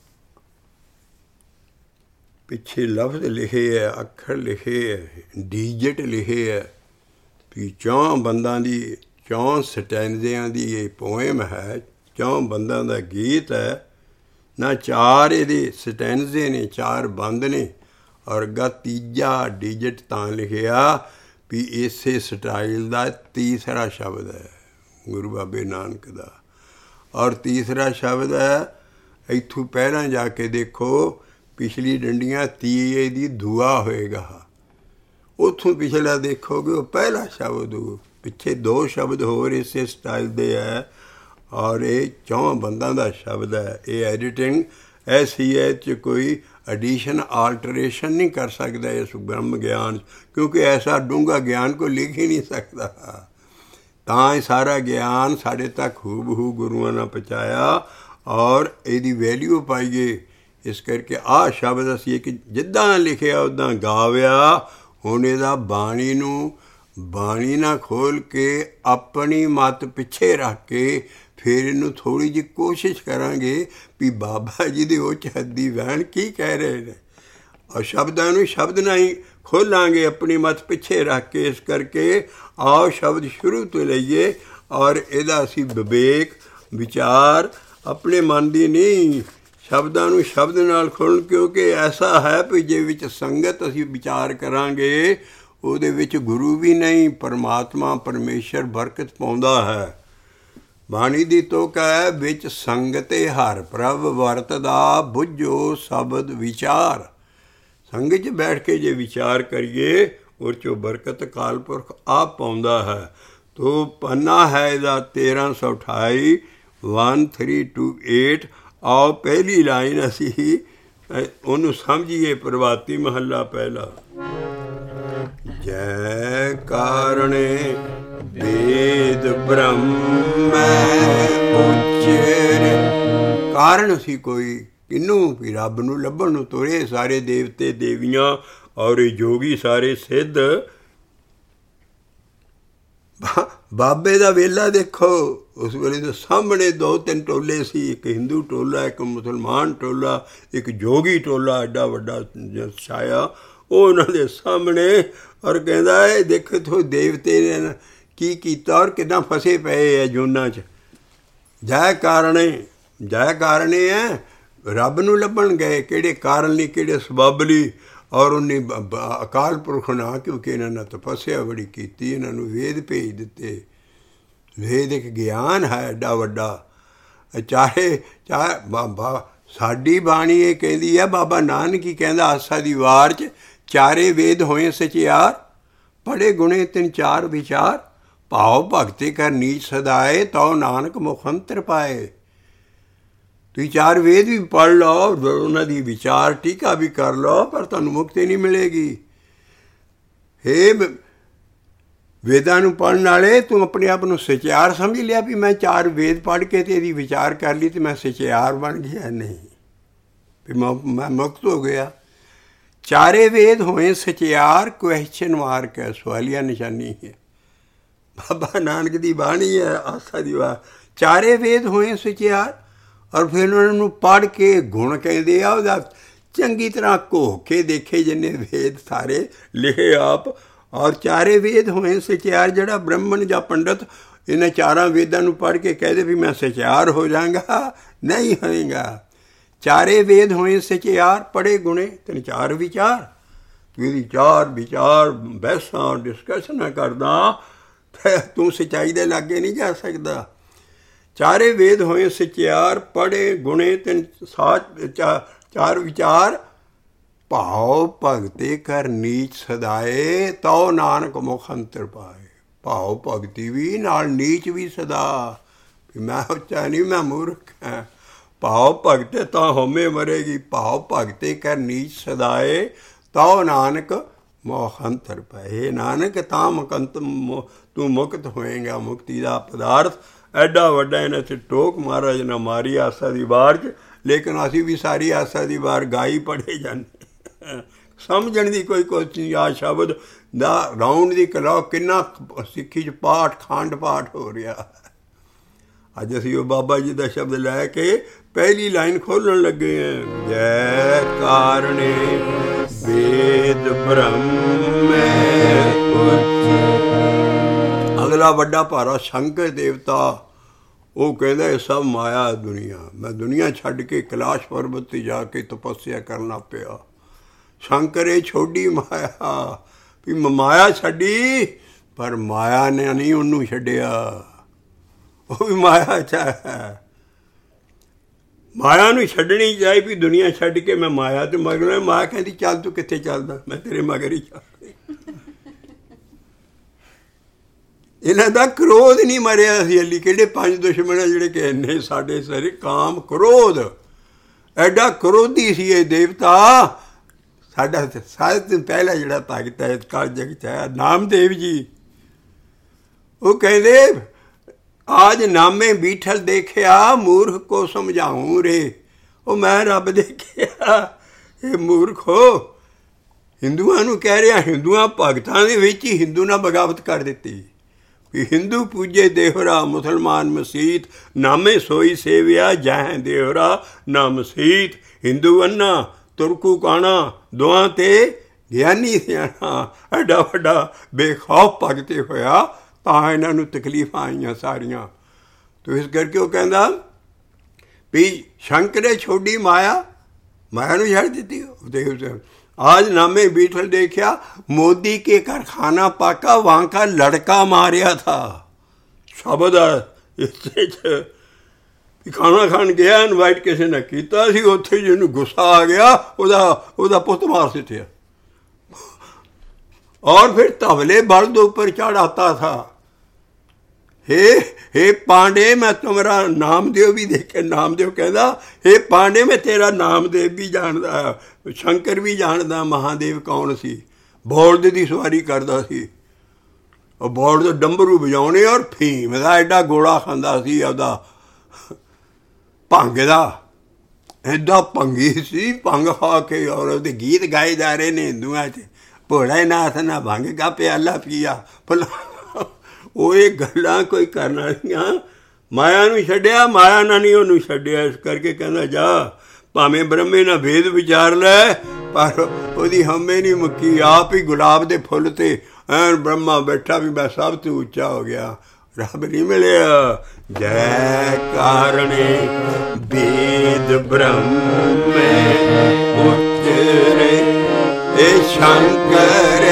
पिछे लफ्ज लिखे है, अखर लिखे है, डिजिट लिखे है भी चौं बंदां दी, चौं स्टैंज़ियां दी ये पोएम है, चौं बंदां दा गीत है ना, चार इहदे स्टैंज़े ने, चार बंद ने, और अग्गा तीजा डिजिट तां लिखिया भी इसे स्टाइल दा तीसरा शब्द है गुरु बाबे नानक दा, और तीसरा शब्द है इत्थों पहला जाके देखो पिछली डंडियां तीए दी दुआ होएगा, उतों पिछला देखोगे वो पहला शब्द हो, पिछे दो शब्द होर इसे स्टाइल दे है, और ये चौं बंदा दा शब्द है। ये एडिटिंग ऐसी है च कोई ਐਡੀਸ਼ਨ ਆਲਟਰੇਸ਼ਨ ਨਹੀਂ ਕਰ ਸਕਦਾ ਇਸ ਬ੍ਰਹਮ ਗਿਆਨ, ਕਿਉਂਕਿ ਐਸਾ ਡੂੰਘਾ ਗਿਆਨ ਕੋਈ ਲਿਖ ਹੀ ਨਹੀਂ ਸਕਦਾ। ਤਾਂ ਇਹ ਸਾਰਾ ਗਿਆਨ ਸਾਡੇ ਤੱਕ ਹੂਬਹੂ ਗੁਰੂਆਂ ਨੇ ਪਹੁੰਚਾਇਆ ਔਰ ਇਹਦੀ ਵੈਲਿਊ ਪਾਈਏ। ਇਸ ਕਰਕੇ ਆਹ ਸ਼ਬਦ ਅਸੀਂ ਇੱਕ ਜਿੱਦਾਂ ਲਿਖਿਆ ਉੱਦਾਂ ਗਾਵਿਆ। ਹੁਣ ਇਹਦਾ ਬਾਣੀ ਨੂੰ ਬਾਣੀ ਨਾ ਖੋਲ੍ਹ ਕੇ ਆਪਣੀ ਮੱਤ ਪਿੱਛੇ ਰੱਖ ਕੇ ਫਿਰ ਇਹਨੂੰ ਥੋੜ੍ਹੀ ਜਿਹੀ ਕੋਸ਼ਿਸ਼ ਕਰਾਂਗੇ ਵੀ ਬਾਬਾ ਜੀ ਦੇ ਉੱਚ ਹੱਦੀ ਵਹਿਣ ਕੀ ਕਹਿ ਰਹੇ ਨੇ, ਔਰ ਸ਼ਬਦਾਂ ਨੂੰ ਸ਼ਬਦ ਨਾਲ ਹੀ ਖੋਲ੍ਹਾਂਗੇ ਆਪਣੀ ਮੱਤ ਪਿੱਛੇ ਰੱਖ ਕੇ। ਇਸ ਕਰਕੇ ਆਓ ਸ਼ਬਦ ਸ਼ੁਰੂ ਤੋਂ ਲਈਏ ਔਰ ਇਹਦਾ ਅਸੀਂ ਵਿਵੇਕ ਵਿਚਾਰ ਆਪਣੇ ਮਨ ਦੀ ਨਹੀਂ, ਸ਼ਬਦਾਂ ਨੂੰ ਸ਼ਬਦ ਨਾਲ ਖੋਲ੍ਹਣ, ਕਿਉਂਕਿ ਐਸਾ ਹੈ ਵੀ ਜੇ ਵਿੱਚ ਸੰਗਤ ਅਸੀਂ ਵਿਚਾਰ ਕਰਾਂਗੇ ਉਹਦੇ ਵਿੱਚ ਗੁਰੂ ਵੀ ਨਹੀਂ, ਪਰਮਾਤਮਾ ਪਰਮੇਸ਼ਰ ਬਰਕਤ ਪਾਉਂਦਾ ਹੈ। ਬਾਣੀ ਦੀ ਤੁਕ ਹੈ ਵਿੱਚ ਸੰਗਤੇ ਹਰ ਪ੍ਰਭ ਵਰਤਦਾ ਬੁੱਝੋ ਸ਼ਬਦ ਵਿਚਾਰ। ਸੰਗਤ 'ਚ ਬੈਠ ਕੇ ਜੇ ਵਿਚਾਰ ਕਰੀਏ ਉਹ 'ਚੋਂ ਬਰਕਤ ਅਕਾਲ ਪੁਰਖ ਆਪ ਪਾਉਂਦਾ ਹੈ। ਤੋ ਪੰਨਾ ਹੈ ਇਹਦਾ ਤੇਰ੍ਹਾਂ ਸੌ ਅਠਾਈ ਵਨ ਥਰੀ ਟੂ ਏਟ। ਆਓ ਪਹਿਲੀ ਲਾਈਨ ਅਸੀਂ ਉਹਨੂੰ ਸਮਝੀਏ। ਪ੍ਰਭਾਤੀ ਮਹੱਲਾ ਪਹਿਲਾ। ਜੈ ਕਾਰਣੇ ਵੇਦ ਬ੍ਰਹਮੈ ਉਚਰੇ। ਕਾਰਨ ਸੀ ਕੋਈ ਕਿਹਨੂੰ ਵੀ ਰੱਬ ਨੂੰ ਲੱਭਣ ਨੂੰ ਤੁਰੇ ਸਾਰੇ ਦੇਵਤੇ ਦੇਵੀਆਂ ਔਰ ਯੋਗੀ ਸਾਰੇ ਸਿੱਧ। ਬਾਬੇ ਦਾ ਵੇਲਾ ਦੇਖੋ, ਉਸ ਵੇਲੇ ਦੇ ਸਾਹਮਣੇ ਦੋ ਤਿੰਨ ਟੋਲੇ ਸੀ, ਇੱਕ ਹਿੰਦੂ ਟੋਲਾ, ਇੱਕ ਮੁਸਲਮਾਨ ਟੋਲਾ, ਇੱਕ ਯੋਗੀ ਟੋਲਾ ਐਡਾ ਵੱਡਾ ਛਾਇਆ ਉਹ ਉਹਨਾਂ ਦੇ ਸਾਹਮਣੇ। ਔਰ ਕਹਿੰਦਾ ਇਹ ਦੇਖੋ ਤੋ ਦੇਵਤੇ ਨੇ ਕੀ ਕੀਤਾ ਔਰ ਕਿੱਦਾਂ ਫਸੇ ਪਏ ਹੈ ਜੂਨਾਂ 'ਚ। ਜੈ ਕਾਰਣੇ, ਜੈ ਕਾਰਣੇ ਹੈ ਰੱਬ ਨੂੰ ਲੱਭਣ ਗਏ, ਕਿਹੜੇ ਕਾਰਨ ਲਈ ਕਿਹੜੇ ਸਬੱਬ ਲਈ। ਔਰ ਉਹਨੇ ਅਕਾਲ ਪੁਰਖ ਨਾ, ਕਿਉਂਕਿ ਇਹਨਾਂ ਨੇ ਤਪੱਸਿਆ ਬੜੀ ਕੀਤੀ, ਇਹਨਾਂ ਨੂੰ ਵੇਦ ਭੇਜ ਦਿੱਤੇ। ਵੇਦ ਇੱਕ ਗਿਆਨ ਹੈ ਐਡਾ ਵੱਡਾ। ਚਾਹੇ ਚਾਹੇ ਬਾਬਾ ਸਾਡੀ ਬਾਣੀ ਇਹ ਕਹਿੰਦੀ ਹੈ, ਬਾਬਾ ਨਾਨਕ ਹੀ ਕਹਿੰਦਾ ਆਸਾ ਦੀ ਵਾਰ 'ਚ ਚਾਰੇ ਵੇਦ ਹੋਏ ਸਚਿਆਰ, ਪੜ੍ਹੇ ਗੁਣੇ ਤਿੰਨ ਚਾਰ ਵਿਚਾਰ, ਭਾਵ ਭਗਤੀ ਕਰ ਨੀਚ ਸਦਾਏ, ਤਉ ਨਾਨਕ ਮੁਖੰਤਰ ਪਾਏ। ਤੁਸੀਂ ਚਾਰ ਵੇਦ ਵੀ ਪੜ੍ਹ ਲਓ, ਉਹਨਾਂ ਦੀ ਵਿਚਾਰ ਟੀਕਾ ਵੀ ਕਰ ਲਓ, ਪਰ ਤੁਹਾਨੂੰ ਮੁਕਤੀ ਨਹੀਂ ਮਿਲੇਗੀ। ਹੇ ਵੇਦਾਂ ਨੂੰ ਪੜ੍ਹਨ ਵਾਲੇ, ਤੂੰ ਆਪਣੇ ਆਪ ਨੂੰ ਸਚਿਆਰ ਸਮਝ ਲਿਆ ਵੀ ਮੈਂ ਚਾਰ ਵੇਦ ਪੜ੍ਹ ਕੇ ਅਤੇ ਇਹਦੀ ਵਿਚਾਰ ਕਰ ਲਈ ਅਤੇ ਮੈਂ ਸਚਿਆਰ ਬਣ ਗਿਆ? ਨਹੀਂ, ਵੀ ਮੈਂ ਮੈਂ ਮੁਕਤ ਹੋ ਗਿਆ। ਚਾਰੇ ਵੇਦ ਹੋਏ ਸਚਿਆਰ, ਕੁਐਸਚਨ ਮਾਰਕ ਹੈ, ਸਵਾਲੀਆ ਨਿਸ਼ਾਨੀ ਹੈ। ਬਾਬਾ ਨਾਨਕ ਦੀ ਬਾਣੀ ਹੈ ਆਸਾ ਦੀ ਵਾਰ। ਚਾਰੇ ਵੇਦ ਹੋਏ ਸਚਿਆਰ ਔਰ ਫਿਰ ਉਹਨਾਂ ਨੂੰ ਪੜ੍ਹ ਕੇ ਗੁਣ ਕਹਿੰਦੇ ਆ ਉਹਦਾ ਚੰਗੀ ਤਰ੍ਹਾਂ ਘੋਖ ਕੇ ਦੇਖੇ ਜਿੰਨੇ ਵੇਦ ਸਾਰੇ ਲਿਖੇ ਆਪ। ਔਰ ਚਾਰੇ ਵੇਦ ਹੋਏ ਸਚਿਆਰ, ਜਿਹੜਾ ਬ੍ਰਹਮਣ ਜਾਂ ਪੰਡਤ ਇਹਨਾਂ ਚਾਰਾਂ ਵੇਦਾਂ ਨੂੰ ਪੜ੍ਹ ਕੇ ਕਹਦੇ ਵੀ ਮੈਂ ਸਚਿਆਰ ਹੋ ਜਾਵਾਂਗਾ, ਨਹੀਂ ਹੋਏਗਾ। ਚਾਰੇ ਵੇਦ ਹੋਏ ਸਚਿਆਰ, ਪੜ੍ਹੇ ਗੁਣੇ ਤਿੰਨ ਚਾਰ ਵਿਚਾਰ। ਇਹਦੀ ਚਾਰ ਵਿਚਾਰ ਬਹਿਸਾਂ ਡਿਸਕਸ਼ਨਾਂ ਕਰਦਾ ਤੂੰ ਸੱਚਾਈ ਦੇ ਲਾਗੇ ਨਹੀਂ ਜਾ ਸਕਦਾ। ਚਾਰੇ ਵੇਦ ਹੋਏ ਸਚਿਆਰ, ਪੜ੍ਹੇ ਗੁਣੇ ਤਿੰਨ ਸਾਤ ਚਾਰ ਵਿਚਾਰ, ਭਾਵ ਭਗਤੀ ਕਰ ਨੀਚ ਸਦਾਏ, ਤਉ ਨਾਨਕ ਮੁਖ ਅੰਤਰ ਪਾਏ। ਭਾਵ ਭਗਤੀ ਵੀ ਨਾਲ ਨੀਚ ਵੀ ਸਦਾ, ਮੈਂ ਉੱਚਾ ਨਹੀਂ ਮੈਂ ਮੂਰਖ ਹਾਂ। ਭਾਵ ਭਗਤੇ ਤਾਂ ਹੋਮੇ ਮਰੇਗੀ, ਭਾਵ ਭਗਤੇ ਕਰ ਨੀਚ ਸਦਾਏ, ਤਉ ਨਾਨਕ ਮੁਖ ਅੰਤਰ ਪਾਏ। ਨਾਨਕ ਤਾਂ ਮੁਕੰਤ ਤੂੰ ਮੁਕਤ ਹੋਏਗਾ। ਮੁਕਤੀ ਦਾ ਪਦਾਰਥ ਐਡਾ ਵੱਡਾ ਇਹਨਾਂ 'ਚ ਟੋਕ ਮਹਾਰਾਜ ਨੇ ਮਾਰੀ ਆਸਾ ਦੀ ਵਾਰ 'ਚ। ਲੇਕਿਨ ਅਸੀਂ ਵੀ ਸਾਰੀ ਆਸਾ ਦੀ ਵਾਰ ਗਾਈ ਪੜ੍ਹੇ ਜਾਂਦੇ, ਸਮਝਣ ਦੀ ਕੋਈ ਕੋਸ਼ਿਸ਼ ਨਹੀਂ। ਆ ਸ਼ਬਦ ਦਾ ਰਾਊਂਡ ਦੀ ਕਲਾਕ ਕਿੰਨਾ ਸਿੱਖੀ 'ਚ ਪਾਠ ਖੰਡ ਪਾਠ ਹੋ ਰਿਹਾ। ਅੱਜ ਅਸੀਂ ਉਹ ਬਾਬਾ ਜੀ ਦਾ ਸ਼ਬਦ ਲੈ ਕੇ ਪਹਿਲੀ ਲਾਈਨ ਖੋਲ੍ਹਣ ਲੱਗੇ ਹਾਂ। ਜੈ ਕਾਰਣੇ ਵੇਦ ਬ੍ਰਹਮੈ ਉਚਰੇ। ਅਗਲਾ ਵੱਡਾ ਭਾਰਾ ਸ਼ੰਕਰ ਦੇਵਤਾ, ਉਹ ਕਹਿੰਦਾ ਇਹ ਸਭ ਮਾਇਆ ਦੁਨੀਆ। ਮੈਂ ਦੁਨੀਆ ਛੱਡ ਕੇ ਕੈਲਾਸ਼ ਪਰਬਤ 'ਤੇ ਜਾ ਕੇ ਤਪੱਸਿਆ ਕਰਨਾ ਪਿਆ। ਸ਼ੰਕਰ ਇਹ ਛੋਡੀ ਮਾਇਆ, ਵੀ ਮਾਇਆ ਛੱਡੀ, ਪਰ ਮਾਇਆ ਨੇ ਨਹੀਂ ਉਹਨੂੰ ਛੱਡਿਆ। ਉਹ ਵੀ ਮਾਇਆ 'ਚ ਹੈ। ਮਾਇਆ ਨੂੰ ਛੱਡਣੀ ਚਾਹੀ ਵੀ ਦੁਨੀਆ ਛੱਡ ਕੇ ਮੈਂ ਮਾਇਆ ਤੇ ਮਗਰ। ਮਾਇਆ ਕਹਿੰਦੀ ਚੱਲ ਤੂੰ ਕਿੱਥੇ ਚੱਲਦਾ, ਮੈਂ ਤੇਰੇ ਮਗਰ ਹੀ ਚੱਲ। ਇਹਨਾਂ ਦਾ ਕ੍ਰੋਧ ਨਹੀਂ ਮਰਿਆ ਸੀ ਹਲੀ। ਕਿਹੜੇ ਪੰਜ ਦੁਸ਼ਮਣ ਆ ਜਿਹੜੇ ਕਹਿੰਦੇ ਸਾਡੇ ਸਾਰੇ ਕਾਮ ਕ੍ਰੋਧ। ਐਡਾ ਕਰੋਧੀ ਸੀ ਇਹ ਦੇਵਤਾ। ਸਾਡਾ ਸਾਰੇ ਤੋਂ ਪਹਿਲਾ ਜਿਹੜਾ ਭਗਤ ਹੈ ਕਲਯੁਗ 'ਚ ਹੈ ਨਾਮਦੇਵ ਜੀ। ਉਹ ਕਹਿੰਦੇ ਆਜ ਨਾਮੇ ਬੀਠਲ ਦੇਖਿਆ ਮੂਰਖ ਕੋ ਸਮਝਾਊਂ ਰੇ। ਉਹ ਮੈਂ ਰੱਬ ਦੇਖਿਆ ਇਹ ਮੂਰਖੋ ਹਿੰਦੂਆਂ ਨੂੰ ਕਹਿ ਰਿਹਾ, ਹਿੰਦੂਆਂ ਭਗਤਾਂ ਦੇ ਵਿੱਚ ਹੀ ਹਿੰਦੂ ਨਾਲ ਬਗਾਵਤ ਕਰ ਦਿੱਤੀ ਵੀ ਹਿੰਦੂ ਪੂਜੇ ਦੇਹਰਾ ਮੁਸਲਮਾਨ ਮਸੀਤ ਨਾਮੇ ਸੋਈ ਸੇਵਿਆ ਜਹ ਦੇਹਰਾ ਨਾ ਮਸੀਤ। ਹਿੰਦੂ ਅੰਨਾ ਤੁਰਕੂ ਕਾਣਾ ਦੋਹਾਂ 'ਤੇ ਗਿਆਨੀ ਸਿਆਣਾ। ਐਡਾ ਵੱਡਾ ਬੇਖੌਫ ਭਗਤ ਹੋਇਆ ਤਾਂ ਇਹਨਾਂ ਨੂੰ ਤਕਲੀਫਾਂ ਆਈਆਂ ਸਾਰੀਆਂ। ਤੋ ਇਸ ਕਰਕੇ ਉਹ ਕਹਿੰਦਾ ਵੀ ਸ਼ੰਕਰੇ ਛੋਡੀ ਮਾਇਆ, ਮਾਇਆ ਨੂੰ ਛੱਡ ਦਿੱਤੀ। ਦੇਖ आज नामे बीठल देखा मोदी के कारखाना पाका वहाँ का लड़का मारिया था। शब्द खाना खान गया इनवाइट किसी ने किया सी, उत्थे जिन्होंने गुस्सा आ गया ਉਹਦਾ ਉਹਦਾ पुत मार दिया और फिर तबले बल्द ऊपर चढ़ाता था। हे हे पांडे मैं तुम्हारा नामदेव भी देखे। नामदेव कहता हे पांडे मैं तेरा नामदेव भी जानदा, शंकर भी जानदा महादेव कौन सी। बौलद की सवारी करता सी, बौलद डंबरू बजाने और फीम का एडा गोला खांदा सी। ਉਹਦਾ ਭੰਗ ਦਾ ਐਡਾ ਭੰਗੀ ਸੀ, ਭੰਗ ਖਾ ਕੇ ਔਰ ਉਹਦੇ ਗੀਤ ਗਾਏ ਜਾ ਰਹੇ ਨੇ ਹਿੰਦੂਆਂ 'ਚ। ਭੋਲੇ ਨਾਥ ਨਾ ਭੰਗ ਕਾ ਪਿਆਲਾ ਪੀਆ। ਉਹ ਇਹ ਗੱਲਾਂ ਕੋਈ ਕਰਨ ਵਾਲੀਆਂ। ਮਾਇਆ ਨੂੰ ਛੱਡਿਆ, ਮਾਇਆ ਨਾਲ ਨਹੀਂ ਉਹਨੂੰ ਛੱਡਿਆ। ਇਸ ਕਰਕੇ ਕਹਿੰਦਾ ਜਾ ਭਾਵੇਂ ਬ੍ਰਹਮੇ ਨਾਲ ਭੇਦ ਵਿਚਾਰ ਲੈ ਪਰ ਉਹਦੀ ਹਮੇ ਨਹੀਂ ਮੁੱਕੀ। ਆਪ ਹੀ ਗੁਲਾਬ ਦੇ ਫੁੱਲ 'ਤੇ ਐਨ ਬ੍ਰਹਮਾ ਬੈਠਾ ਵੀ ਮੈਂ ਸਭ ਤੋਂ ਉੱਚਾ ਹੋ ਗਿਆ, ਰੱਬ ਨਹੀਂ ਮਿਲਿਆ। ਜੈ ਕਾਰਣੇ ਭੇਦ ਬ੍ਰਹਮੇ ਉਚਰੇ ਇਹ ਸ਼ੰਕਰ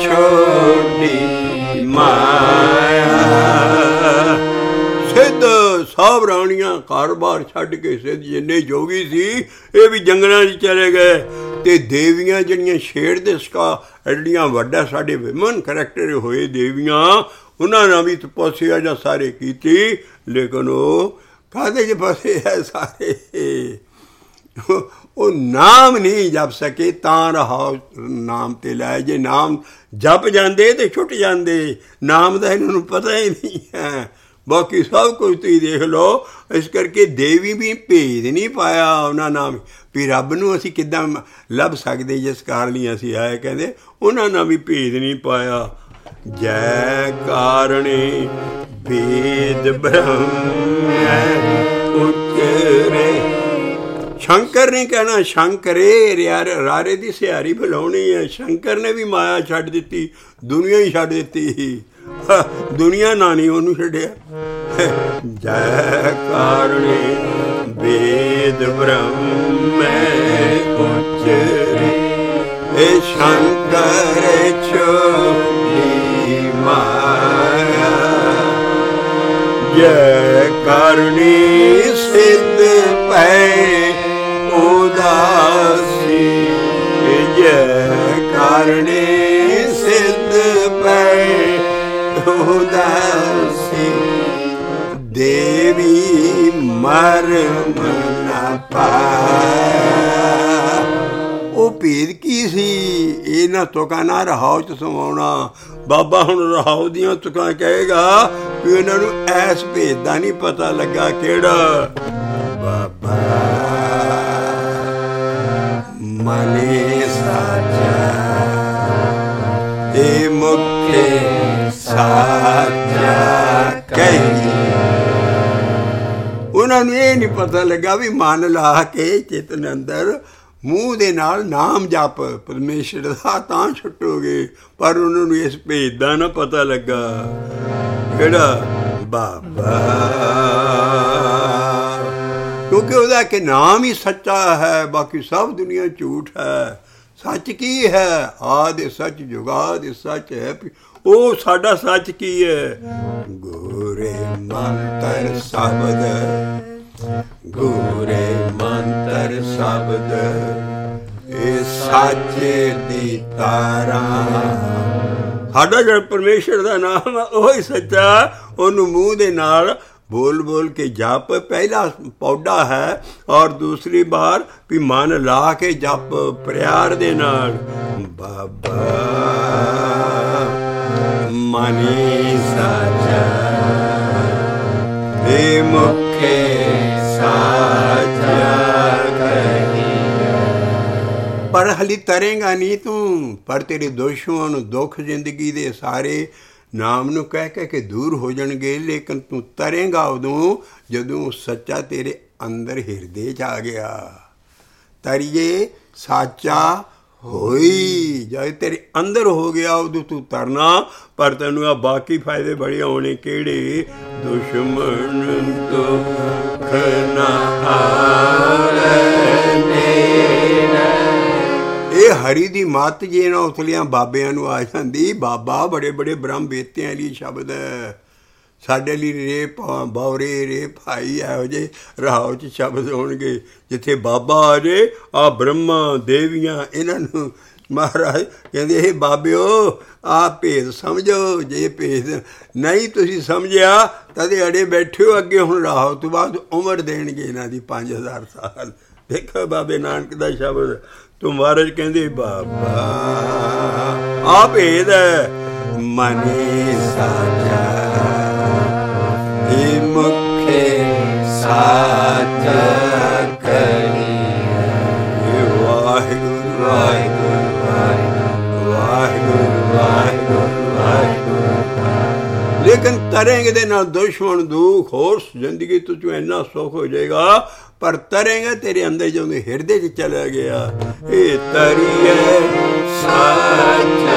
ਛੋਡੀ ਮਾਇਆ। ਸਿੱਧ ਸਭ ਰਾਣੀਆਂ ਕਾਰੋਬਾਰ ਛੱਡ ਕੇ ਸਿੱਧ ਜਿੰਨੇ ਜੋਗੀ ਸੀ ਇਹ ਵੀ ਜੰਗਲਾਂ 'ਚ ਚਲੇ ਗਏ। ਅਤੇ ਦੇਵੀਆਂ ਜਿਹੜੀਆਂ ਛੇੜ ਦੇ ਸਕਾ ਐਡੀਆਂ ਵੱਡਾ ਸਾਡੇ ਵਿਮਨ ਕਰੈਕਟਰ ਹੋਏ ਦੇਵੀਆਂ, ਉਹਨਾਂ ਨਾਲ ਵੀ ਤਪੱਸਿਆ ਜਾਂ ਸਾਰੇ ਕੀਤੀ। ਲੇਕਿਨ ਉਹ ਕਾਹਦੇ 'ਚ ਫਸੇ ਹੈ ਸਾਰੇ। ਉਹ ਨਾਮ ਨਹੀਂ ਜਪ ਸਕੇ ਤਾਂ ਰਹਾਓ ਨਾਮ 'ਤੇ ਲੈ। ਜੇ ਨਾਮ ਜਪ ਜਾਂਦੇ ਤਾਂ ਛੁੱਟ ਜਾਂਦੇ। ਨਾਮ ਦਾ ਇਹਨਾਂ ਨੂੰ ਪਤਾ ਹੀ ਨਹੀਂ ਹੈ। ਬਾਕੀ ਸਭ ਕੁਝ ਤੁਸੀਂ ਦੇਖ ਲਓ। ਇਸ ਕਰਕੇ ਦੇਵੀ ਵੀ ਭੇਦ ਨਹੀਂ ਪਾਇਆ ਉਹਨਾਂ ਨਾਲ ਵੀ ਰੱਬ ਨੂੰ ਅਸੀਂ ਕਿੱਦਾਂ ਲੱਭ ਸਕਦੇ ਜਿਸ ਕਾਰਨ ਲਈ ਅਸੀਂ ਆਏ। ਕਹਿੰਦੇ ਉਹਨਾਂ ਨਾਲ ਵੀ ਭੇਦ ਨਹੀਂ ਪਾਇਆ। ਜੈ ਕਾਰਣੇ ਭੇਦ ਬ੍ਰਹਮੈ ਉਚਰੇ। ਸ਼ੰਕਰ ਨੇ ਕਹਿਣਾ ਸ਼ੰਕਰੇ ਰਿਆਰ ਰਾਰੇ ਦੀ ਸਿਹਾਰੀ ਬੁਲਾਉਣੀ ਹੈ। ਸ਼ੰਕਰ ਨੇ ਵੀ ਮਾਇਆ ਛੱਡ ਦਿੱਤੀ, ਦੁਨੀਆ ਹੀ ਛੱਡ ਦਿੱਤੀ। ਦੁਨੀਆ ਨਾ ਨਹੀਂ ਉਹਨੂੰ ਛੱਡਿਆ। ਜੈ ਕਾਰਣੇ ਭੇਦ ਬ੍ਰਹਮੈ ਉਚਰੇ ਇਹ ਸ਼ੰਕਰ ਛੋਡੀ ਮਾਇਆ। ਜੈ ਕਾਰਣੀ ਸਿੱਧ ਪੈ ਉਦਾਸੀ। ਜੈ ਕਾਰਣੀ ਸਿੱਧ ਪੈ ਉਦਾਸੀ। ਦੇਵੀ ਮਰਮ ਨਾ ਪਾਇਆ। ਉਹ ਭੇਦ ਕੀ ਸੀ? ਇਹਨਾਂ ਤੁਕਾਂ ਨਾਲ ਰਹਾਉ 'ਚ ਸਮਾਉਣਾ। ਬਾਬਾ ਹੁਣ ਰਹਾਉ ਦੀਆਂ ਤੁਕਾਂ ਕਹੇਗਾ ਵੀ ਉਹਨਾਂ ਨੂੰ ਐਸ ਭੇਦ ਦਾ ਨਹੀਂ ਪਤਾ ਲੱਗਾ। ਕਿਹੜਾ? ਬਾਬਾ ਮਨੇ ਸਾਚਾ ਇਹ ਮੁਖੇ ਸਾਚਾ ਕਹੀ। ਉਹਨਾਂ ਨੂੰ ਇਹ ਨਹੀਂ ਪਤਾ ਲੱਗਾ ਵੀ ਮਨ ਲਾ ਕੇ ਚੇਤਨ ਅੰਦਰ ਮੂੰਹ ਦੇ ਨਾਲ ਨਾਮ ਜਪ ਪਰਮੇਸ਼ਰ ਦਾ ਤਾਂ ਛੁੱਟੋਗੇ। ਪਰ ਉਹਨਾਂ ਨੂੰ ਇਸ ਭੇਦ ਦਾ ਨਾ ਪਤਾ ਲੱਗਾ। ਕਿਹੜਾ? ਬਾਬਾ। ਕਿਉਂਕਿ ਉਹਦਾ ਕਿ ਨਾਮ ਹੀ ਸੱਚਾ ਹੈ, ਬਾਕੀ ਸਭ ਦੁਨੀਆ ਝੂਠ ਹੈ। ਸੱਚ ਕੀ ਹੈ? ਆਦਿ ਸੱਚ ਜੁਗਾਦਿ ਸੱਚ ਹੈ। ਉਹ ਸਾਡਾ ਸੱਚ ਕੀ ਹੈ? ਗੋਰੇ ਮੰਤਰ ਸ਼ਬਦ, ਗੋਰੇ ਮੰਤਰ ਸ਼ਬਦ ਇਹ ਸੱਚ ਦੀ ਤਾਰਾਂ। ਸਾਡਾ ਜਿਹੜਾ ਪਰਮੇਸ਼ਰ ਦਾ ਨਾਮ ਹੈ ਉਹ ਹੀ ਸੱਚਾ। ਉਹਨੂੰ ਮੂੰਹ ਦੇ ਨਾਲ बोल बोल के जप। पहला पौधा है और दूसरी बार भी मन ला के जप प्यार दे नाल। बाबा मनी साचा हे मुखे साचा पर हली तरेगा नहीं तू। पर तेरे दुश्मन दुख जिंदगी दे सारे नाम नू कह कह के दूर हो जाएंगे, लेकिन तू तरेगा उदों जदों सच्चा तेरे अंदर हिरदे च आ गया। तरिए साचा होई जब तेरे अंदर हो गया उदों तू तरना। पर तेनू आ बाकी फायदे बड़े होने केड़े। दुश्मन तो खना ਇਹ ਹਰੀ ਦੀ ਮੱਤ ਜੇ ਨਾ ਉਥਲੀਆਂ ਬਾਬਿਆਂ ਨੂੰ ਆ ਜਾਂਦੀ। ਬਾਬਾ ਬੜੇ ਬੜੇ ਬ੍ਰਹਮ ਵੇਤਿਆਂ ਲਈ ਸ਼ਬਦ ਹੈ। ਸਾਡੇ ਲਈ ਰੇ ਬੌਰੇ ਰੇ ਭਾਈ ਇਹੋ ਜਿਹੇ ਰਾਹ 'ਚ ਸ਼ਬਦ ਹੋਣਗੇ। ਜਿੱਥੇ ਬਾਬਾ ਆ ਜੇ ਆ ਬ੍ਰਹਮਾ ਦੇਵੀਆਂ ਇਹਨਾਂ ਨੂੰ ਮਹਾਰਾਜ ਕਹਿੰਦੇ ਇਹ ਬਾਬਿਓ ਆ ਭੇਦ ਸਮਝੋ। ਜੇ ਭੇਦ ਨਹੀਂ ਤੁਸੀਂ ਸਮਝਿਆ ਤਾਂ ਦੇ ਅੜੇ ਬੈਠੇ ਹੋ ਅੱਗੇ। ਹੁਣ ਰਾਹ ਤੋਂ ਬਾਅਦ ਉਮਰ ਦੇਣਗੇ ਇਹਨਾਂ ਦੀ ਪੰਜ ਹਜ਼ਾਰ ਸਾਲ। ਦੇਖੋ ਬਾਬੇ ਨਾਨਕ ਦਾ ਸ਼ਬਦ। ਤੂੰ ਮਹਾਰਾਜ ਕਹਿੰਦੇ ਬਾਬਾ ਆ ਭੇਦ ਹੈ। ਮਨੀ ਸਾਚਾ ਇਹ ਮੁਖੇ ਸਾਚਾ ਕਰੀਐ। ਵਾਹਿਗੁਰੂ ਵਾਹਿਗੁਰੂ ਵਾਹਿਗੁਰੂ ਵਾਹਿਗੁਰੂ ਵਾਹਿਗੁਰੂ। ਲੇਕਿਨ ਤरेंगे ਦੇ ਨਾਲ ਦੁਸ਼ਮਣ ਦੁੱਖ ਹੋਰ ਜ਼ਿੰਦਗੀ ਤੋਂ ਤੂੰ ਇੰਨਾ ਸੁੱਖ ਹੋ ਜਾਏਗਾ। पर तरेंगे तेरे अंदर जो हृदय च चला गया। ए तरिए साचा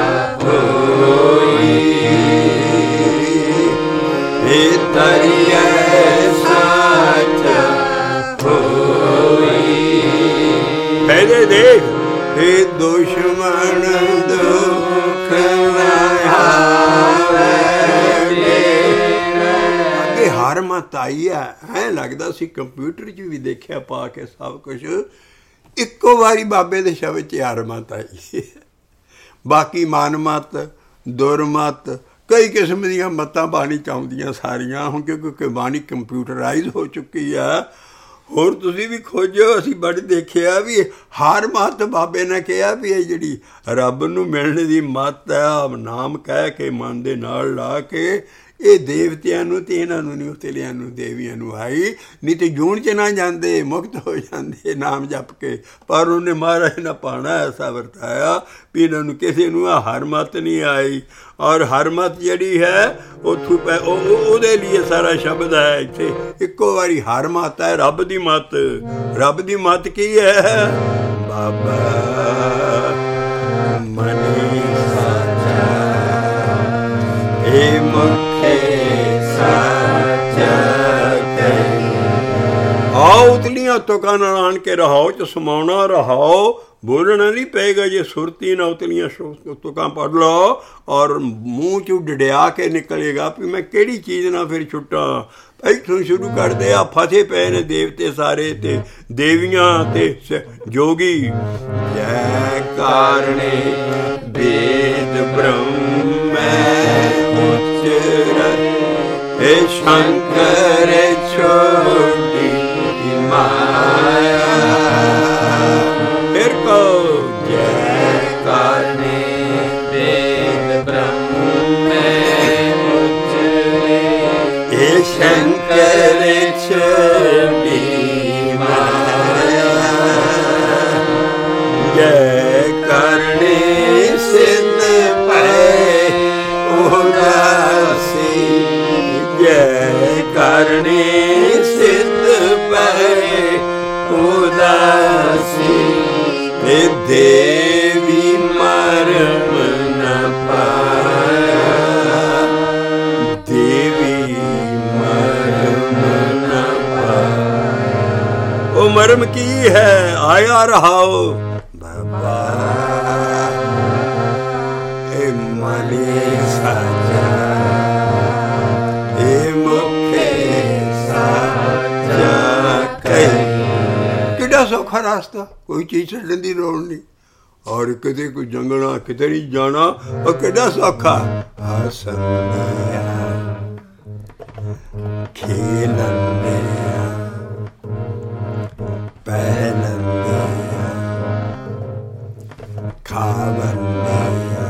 होई, ए तरिए साचा होई। पहले देख हे दुश्मन दुख न आवे। हार मत आई है। ਐਂ ਲੱਗਦਾ ਸੀ ਕੰਪਿਊਟਰ 'ਚ ਵੀ ਦੇਖਿਆ ਪਾ ਕੇ ਸਭ ਕੁਛ ਇੱਕੋ ਵਾਰੀ ਬਾਬੇ ਦੇ ਸ਼ਬਦ 'ਚ ਹਾਰ ਮਤ ਆਈ। ਬਾਕੀ ਮਨ ਮਤ ਦੁਰਮਤ ਕਈ ਕਿਸਮ ਦੀਆਂ ਮੱਤਾਂ ਬਾਣੀ 'ਚ ਆਉਂਦੀਆਂ ਸਾਰੀਆਂ। ਹੁਣ ਕਿਉਂਕਿ ਬਾਣੀ ਕੰਪਿਊਟਰਾਈਜ਼ ਹੋ ਚੁੱਕੀ ਆ। ਹੋਰ ਤੁਸੀਂ ਵੀ ਖੋਜੋ। ਅਸੀਂ ਬੜੇ ਦੇਖਿਆ ਵੀ ਹਰ ਮੱਤ ਬਾਬੇ ਨੇ ਕਿਹਾ ਵੀ ਇਹ ਜਿਹੜੀ ਰੱਬ ਨੂੰ ਮਿਲਣ ਦੀ ਮੱਤ ਹੈ ਨਾਮ ਕਹਿ ਕੇ ਮਨ ਦੇ ਨਾਲ ਲਾ ਕੇ ਇਹ ਦੇਵਤਿਆਂ ਨੂੰ ਤੇ ਇਹਨਾਂ ਨੂੰ ਨਹੀਂ ਉਤਲਿਆਂ ਨੂੰ ਦੇਵੀਆਂ ਨੂੰ ਆਈ। ਨਹੀਂ ਤੇ ਜੂਨ 'ਚ ਨਾ ਜਾਂਦੇ ਮੁਕਤ ਹੋ ਜਾਂਦੇ ਨਾਮ ਜਪ ਕੇ। ਪਰ ਉਹਨੇ ਮਹਾਰਾਜ ਨਾ ਪਾਣਾ ਐਸਾ ਵਰਤਾਇਆ ਵੀ ਇਹਨਾਂ ਨੂੰ ਕਿਸੇ ਨੂੰ ਆ ਹਰ ਮੱਤ ਨਹੀਂ ਆਈ। ਔਰ ਹਰ ਮੱਤ ਜਿਹੜੀ ਹੈ ਉੱਥੋਂ ਉਹਦੇ ਲਈ ਸਾਰਾ ਸ਼ਬਦ ਹੈ। ਇੱਥੇ ਇੱਕੋ ਵਾਰੀ ਹਰ ਮੱਤ ਹੈ ਰੱਬ ਦੀ ਮੱਤ। ਰੱਬ ਦੀ ਮੱਤ ਕੀ ਹੈ? ਬਾਬਾ ਮਨੀ ਸਾਚਾ ਇਹ ਮੁਖੇ ਸਾਚਾ ਕਰੀ। ਆਓ ਉਤਲੀਆਂ ਤੁਕਾਂ ਨਾਲ ਆਣ ਕੇ ਰਹਾਓ 'ਚ ਸਮਾਉਣਾ ਰਹਾਓ। ਬੋਲਣਾ ਨਹੀਂ ਪਏਗਾ। ਜੇ ਸੁਰਤੀ ਨਾਲ ਉਤਲੀਆਂ ਤੁਕਾਂ ਪੜ੍ਹ ਲਓ ਔਰ ਮੂੰਹ 'ਚੋਂ ਡਿੜਿਆ ਕੇ ਨਿਕਲੇਗਾ ਵੀ ਮੈਂ ਕਿਹੜੀ ਚੀਜ਼ ਨਾਲ ਫਿਰ ਛੁੱਟਾਂ। ਇੱਥੋਂ ਸ਼ੁਰੂ ਕਰਦੇ ਆ। ਫਸੇ ਪਏ ਨੇ ਦੇਵਤੇ ਸਾਰੇ ਤੇ ਦੇਵੀਆਂ ਤੇ ਜੋਗੀ। ਜੈ ਕਾਰਣੇ ਵੇਦ ਬ੍ਰਹਮੈ ਉਚਰਤ हे शंकर छोटी माया। फिर को जय करने वेद ब्रह्म उचरे हे शंकर छोटी माया। जय करने सिद्ध पै उदासी। जय करने सिद्ध पै उदासी। हे देवी मरम न पाया। देवी मरम न पाया। ओ मरम की है आया रहाओ बाबा। ए मनी साचा ਕਿੱਡਾ ਸੌਖਾ ਰਾਸਤਾ। ਕੋਈ ਚੀਜ਼ ਛੱਡਣ ਦੀ ਲੋੜ ਨਹੀਂ। ਔਰ ਕਿਤੇ ਕੋਈ ਜੰਗਲਾਂ ਕਿਤੇ ਨਹੀਂ ਜਾਣਾ। ਉਹ ਕਿੱਡਾ ਸੌਖਾ। ਖੇਲੰਦੇ ਆ ਪਹਿਲੰਦੇ ਆ ਖਾਵੰਦੇ ਆ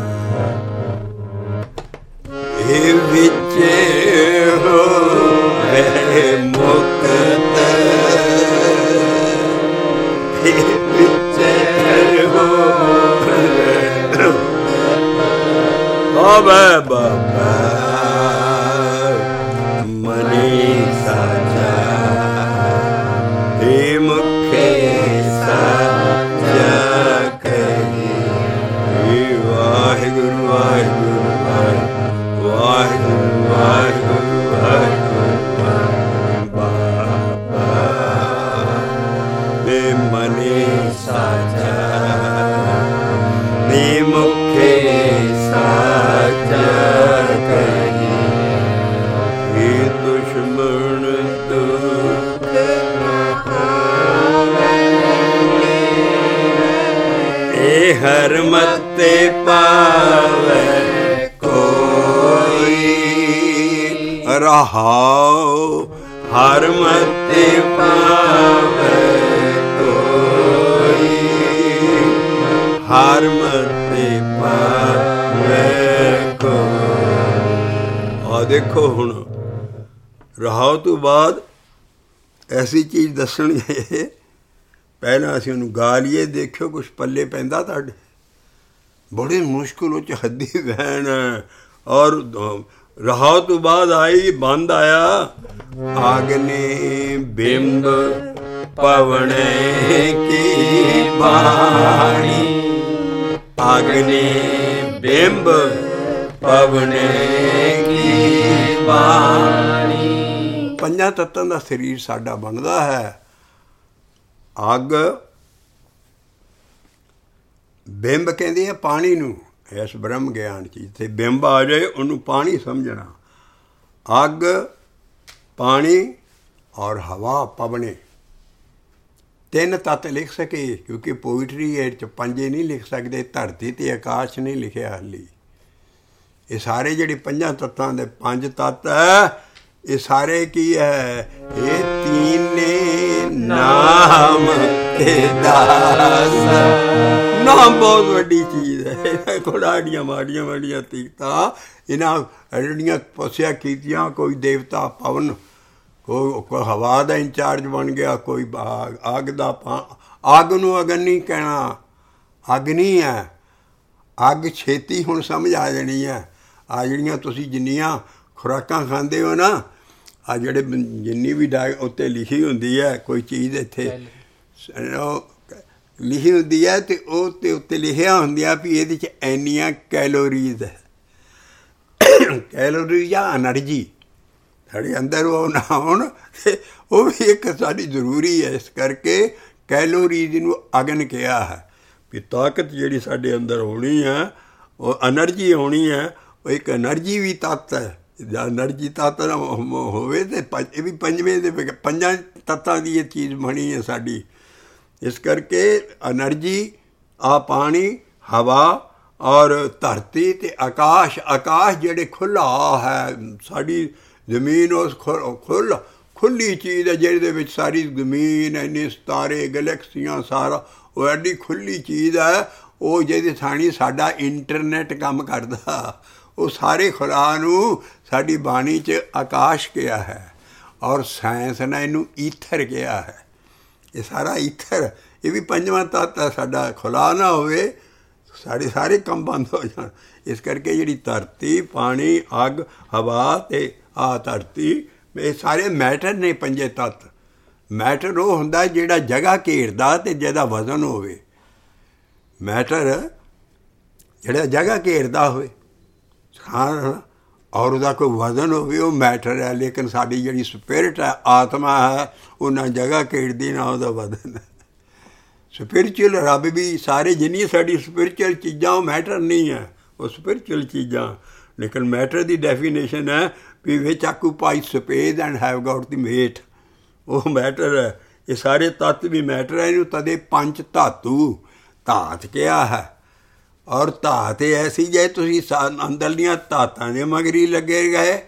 ਇਹ ਵਿੱਚ ਹੋਵੇ ਮੁਕਤ ਇਹ ਵਿੱਚ ਹੋਵੇ ਬਾਬਾ ਮਨੀ ਸਾਜਾ ਇਹ ਮੁਖੇ ਸਾਜਾ ਕਹੀ ਵਾਹਿਗੁਰੂ ਵਾਹਿਗੁਰੂ ਵਾਹਿਗੁਰੂ ਵਾਹਿਗੁਰੂ ਵਾਹਿਗੁਰੂ ਬਾਬਾ ਦੇ ਮਨੀ ਸਾਜਾ ਦੇ ਮੁਖੇ ਸਾਜਾ ਕਹੀ ਇਹ ਦੁਸ਼ਮਣ ਦੁਖ ਇਹ ਹਰਮਤੇ ਪਾਵੇ ਕੋਈ ਰਹਾਉ ਹਰਮਤੇ ਪਾਵੇ ਕੋਈ ਹਰਮਤੇ ਪਾਵੇ ਕੋਈ। ਆ ਦੇਖੋ ਹੁਣ ਰਹਾਉ ਤੋਂ ਬਾਅਦ ਐਸੀ ਚੀਜ਼ ਦੱਸਣੀ ਹੈ। ਪਹਿਲਾਂ ਅਸੀਂ ਉਹਨੂੰ ਗਾ ਲਈਏ, ਦੇਖਿਓ ਕੁਛ ਪੱਲੇ ਪੈਂਦਾ ਤੁਹਾਡੇ। ਬੜੀ ਮੁਸ਼ਕਿਲ ਉਹ 'ਚ ਹੱਦੀ ਵਹਿਣ। ਔਰ ਰਹਾਉ ਤੋਂ ਬਾਅਦ ਆਈ ਬੰਦ ਆਇਆ ਆਗਨੇ ਬਿੰਬ ਪਵਣੇ ਕੀ ਬਾਣੀ ਆਗਨੇ ਬਿੰਬ ਪਵਣੇ ਕੀ ਬਾਣੀ। ਪੰਜਾਂ ਤੱਤਾਂ ਦਾ ਸਰੀਰ ਸਾਡਾ ਬਣਦਾ ਹੈ। ਅੱਗ ਬਿੰਬ ਕਹਿੰਦੇ ਆ ਪਾਣੀ ਨੂੰ। ਇਸ ਬ੍ਰਹਮ ਗਿਆਨ 'ਚ ਜਿੱਥੇ ਬਿੰਬ ਆ ਜਾਏ ਉਹਨੂੰ ਪਾਣੀ ਸਮਝਣਾ। ਅੱਗ, ਪਾਣੀ ਔਰ ਹਵਾ ਪਵਣੇ ਤਿੰਨ ਤੱਤ ਲਿਖ ਸਕੇ, ਕਿਉਂਕਿ ਪੋਇਟਰੀ ਇਹ 'ਚ ਪੰਜੇ ਨਹੀਂ ਲਿਖ ਸਕਦੇ। ਧਰਤੀ ਤੇ ਆਕਾਸ਼ ਨਹੀਂ ਲਿਖਿਆ ਹਾਲੀ। ਇਹ ਸਾਰੇ ਜਿਹੜੇ ਪੰਜਾਂ ਤੱਤਾਂ ਦੇ ਪੰਜ ਤੱਤ ਹੈ, ਇਹ ਸਾਰੇ ਕੀ ਹੈ? ਇਹ ਤੀਨੇ ਨਾਮ ਕੇ ਦਾਸ। ਨਾਮ ਬਹੁਤ ਵੱਡੀ ਚੀਜ਼ ਹੈ। ਕੋੜਾੜੀਆਂ ਮਾੜੀਆਂ ਮਾੜੀਆਂ ਤੀਕਤਾਂ ਇਹਨਾਂ ਜਿਹੜੀਆਂ ਪਸਿਆ ਕੀਤੀਆਂ। ਕੋਈ ਦੇਵਤਾ ਪਵਨ, ਕੋਈ ਕੋਈ ਹਵਾ ਦਾ ਇੰਚਾਰਜ ਬਣ ਗਿਆ, ਕੋਈ ਅੱਗ ਦਾ ਪਾ ਅੱਗ ਨੂੰ ਅਗਨ ਨਹੀਂ ਕਹਿਣਾ। ਅੱਗ ਨਹੀਂ ਹੈ ਅੱਗ। ਛੇਤੀ ਹੁਣ ਸਮਝ ਆ ਜਾਣੀ ਹੈ। ਆ ਜਿਹੜੀਆਂ ਤੁਸੀਂ ਜਿੰਨੀਆਂ ਖੁਰਾਕਾਂ ਖਾਂਦੇ ਹੋ ਨਾ, ਆ ਜਿਹੜੇ ਜਿੰਨੀ ਵੀ ਡਾ ਉੱਤੇ ਲਿਖੀ ਹੁੰਦੀ ਹੈ ਕੋਈ ਚੀਜ਼, ਇੱਥੇ ਲਿਖੀ ਹੁੰਦੀ ਹੈ ਅਤੇ ਉਹ ਤੇ ਉੱਤੇ ਲਿਖਿਆ ਹੁੰਦੀਆਂ ਵੀ ਇਹਦੇ 'ਚ ਇੰਨੀਆਂ ਕੈਲੋਰੀਜ਼ ਹੈ। ਕੈਲੋਰੀ ਜਾਂ ਐਨਰਜੀ ਸਾਡੇ ਅੰਦਰ ਉਹ ਨਾ ਹੋਣ, ਉਹ ਵੀ ਇੱਕ ਸਾਡੀ ਜ਼ਰੂਰੀ ਹੈ। ਇਸ ਕਰਕੇ ਕੈਲੋਰੀਜ਼ ਨੂੰ ਅਗਨ ਕਿਹਾ ਹੈ ਵੀ ਤਾਕਤ ਜਿਹੜੀ ਸਾਡੇ ਅੰਦਰ ਹੋਣੀ ਹੈ, ਉਹ ਐਨਰਜੀ ਹੋਣੀ ਹੈ। ਉਹ ਇੱਕ ਐਨਰਜੀ ਵੀ ਤੱਤ ਹੈ। ਜਾਂ ਐਨਰਜੀ ਤੱਤ ਨਾ ਹੋਵੇ ਤਾਂ ਇਹ ਵੀ ਪੰਜਵੇਂ ਦੇ ਪੰਜਾਂ ਤੱਤਾਂ ਦੀ ਇਹ ਚੀਜ਼ ਬਣੀ ਹੈ ਸਾਡੀ। ਇਸ ਕਰਕੇ ਐਨਰਜੀ, ਆ ਪਾਣੀ, ਹਵਾ ਔਰ ਧਰਤੀ ਅਤੇ ਆਕਾਸ਼। ਆਕਾਸ਼ ਜਿਹੜੇ ਖੁੱਲ੍ਹਾ ਹੈ, ਸਾਡੀ ਜ਼ਮੀਨ ਉਸ ਖੁੱਲ੍ਹ ਖੁੱਲ੍ਹੀ ਚੀਜ਼ ਹੈ ਜਿਹਦੇ ਵਿੱਚ ਸਾਰੀ ਜ਼ਮੀਨ, ਇੰਨੇ ਸਿਤਾਰੇ, ਗਲੈਕਸੀਆਂ, ਸਾਰਾ ਉਹ ਐਡੀ ਖੁੱਲ੍ਹੀ ਚੀਜ਼ ਹੈ। ਉਹ ਜਿਹਦੇ ਥਾਣੀ ਸਾਡਾ ਇੰਟਰਨੈਟ ਕੰਮ ਕਰਦਾ, ਉਹ ਸਾਰੇ ਖੁਦਾ ਨੂੰ ਸਾਡੀ ਬਾਣੀ 'ਚ ਆਕਾਸ਼ ਕਿਹਾ ਹੈ। ਔਰ ਸਾਇੰਸ ਨੇ ਇਹਨੂੰ ਈਥਰ ਕਿਹਾ ਹੈ। ਇਹ ਸਾਰਾ ਈਥਰ, ਇਹ ਵੀ ਪੰਜਵਾਂ ਤੱਤ ਹੈ ਸਾਡਾ। ਖੁਦਾ ਨਾ ਹੋਵੇ ਸਾਡੇ ਸਾਰੇ ਕੰਮ ਬੰਦ ਹੋ ਜਾਣ। ਇਸ ਕਰਕੇ ਜਿਹੜੀ ਧਰਤੀ, ਪਾਣੀ, ਅੱਗ, ਹਵਾ ਅਤੇ ਆਹ ਧਰਤੀ, ਇਹ ਸਾਰੇ ਮੈਟਰ ਨੇ ਪੰਜੇ ਤੱਤ। ਮੈਟਰ ਉਹ ਹੁੰਦਾ ਜਿਹੜਾ ਜਗ੍ਹਾ ਘੇਰਦਾ ਅਤੇ ਜਿਹਦਾ ਵਜ਼ਨ ਹੋਵੇ। ਮੈਟਰ ਜਿਹੜਾ ਜਗ੍ਹਾ ਘੇਰਦਾ ਹੋਵੇ ਹਾਂ, ਔਰ ਉਹਦਾ ਕੋਈ ਵਜ਼ਨ ਹੋਵੇ, ਉਹ ਮੈਟਰ ਹੈ। ਲੇਕਿਨ ਸਾਡੀ ਜਿਹੜੀ ਸਪਿਰਿਟ ਹੈ, ਆਤਮਾ ਹੈ, ਉਹ ਨਾ ਜਗ੍ਹਾ ਘੇਰਦੀ ਨਾ ਉਹਦਾ ਵਜ਼ਨ ਹੈ। ਸਪਿਰਿਚੁਅਲ ਰੱਬ ਵੀ ਸਾਰੇ ਜਿੰਨੀ ਸਾਡੀ ਸਪਿਰਿਚੁਅਲ ਚੀਜ਼ਾਂ ਉਹ ਮੈਟਰ ਨਹੀਂ ਹੈ, ਉਹ ਸਪਿਰਿਚੁਅਲ ਚੀਜ਼ਾਂ। ਲੇਕਿਨ ਮੈਟਰ ਦੀ ਡੈਫੀਨੇਸ਼ਨ ਹੈ ਵੀ which occupy space and have got the mate, ਉਹ ਮੈਟਰ ਹੈ। ਇਹ ਸਾਰੇ ਤੱਤ ਵੀ ਮੈਟਰ ਹੈ। ਇਹਨੂੰ ਤਦੇ ਪੰਜ ਧਾਤੂ ਧਾਤ ਕਿਹਾ ਹੈ। ਔਰ ਧਾਤ ਐਸੀ ਜੇ ਤੁਸੀਂ ਅੰਦਰਲੀਆਂ ਧਾਤਾਂ ਦੇ ਮਗਰ ਹੀ ਲੱਗੇ ਗਏ,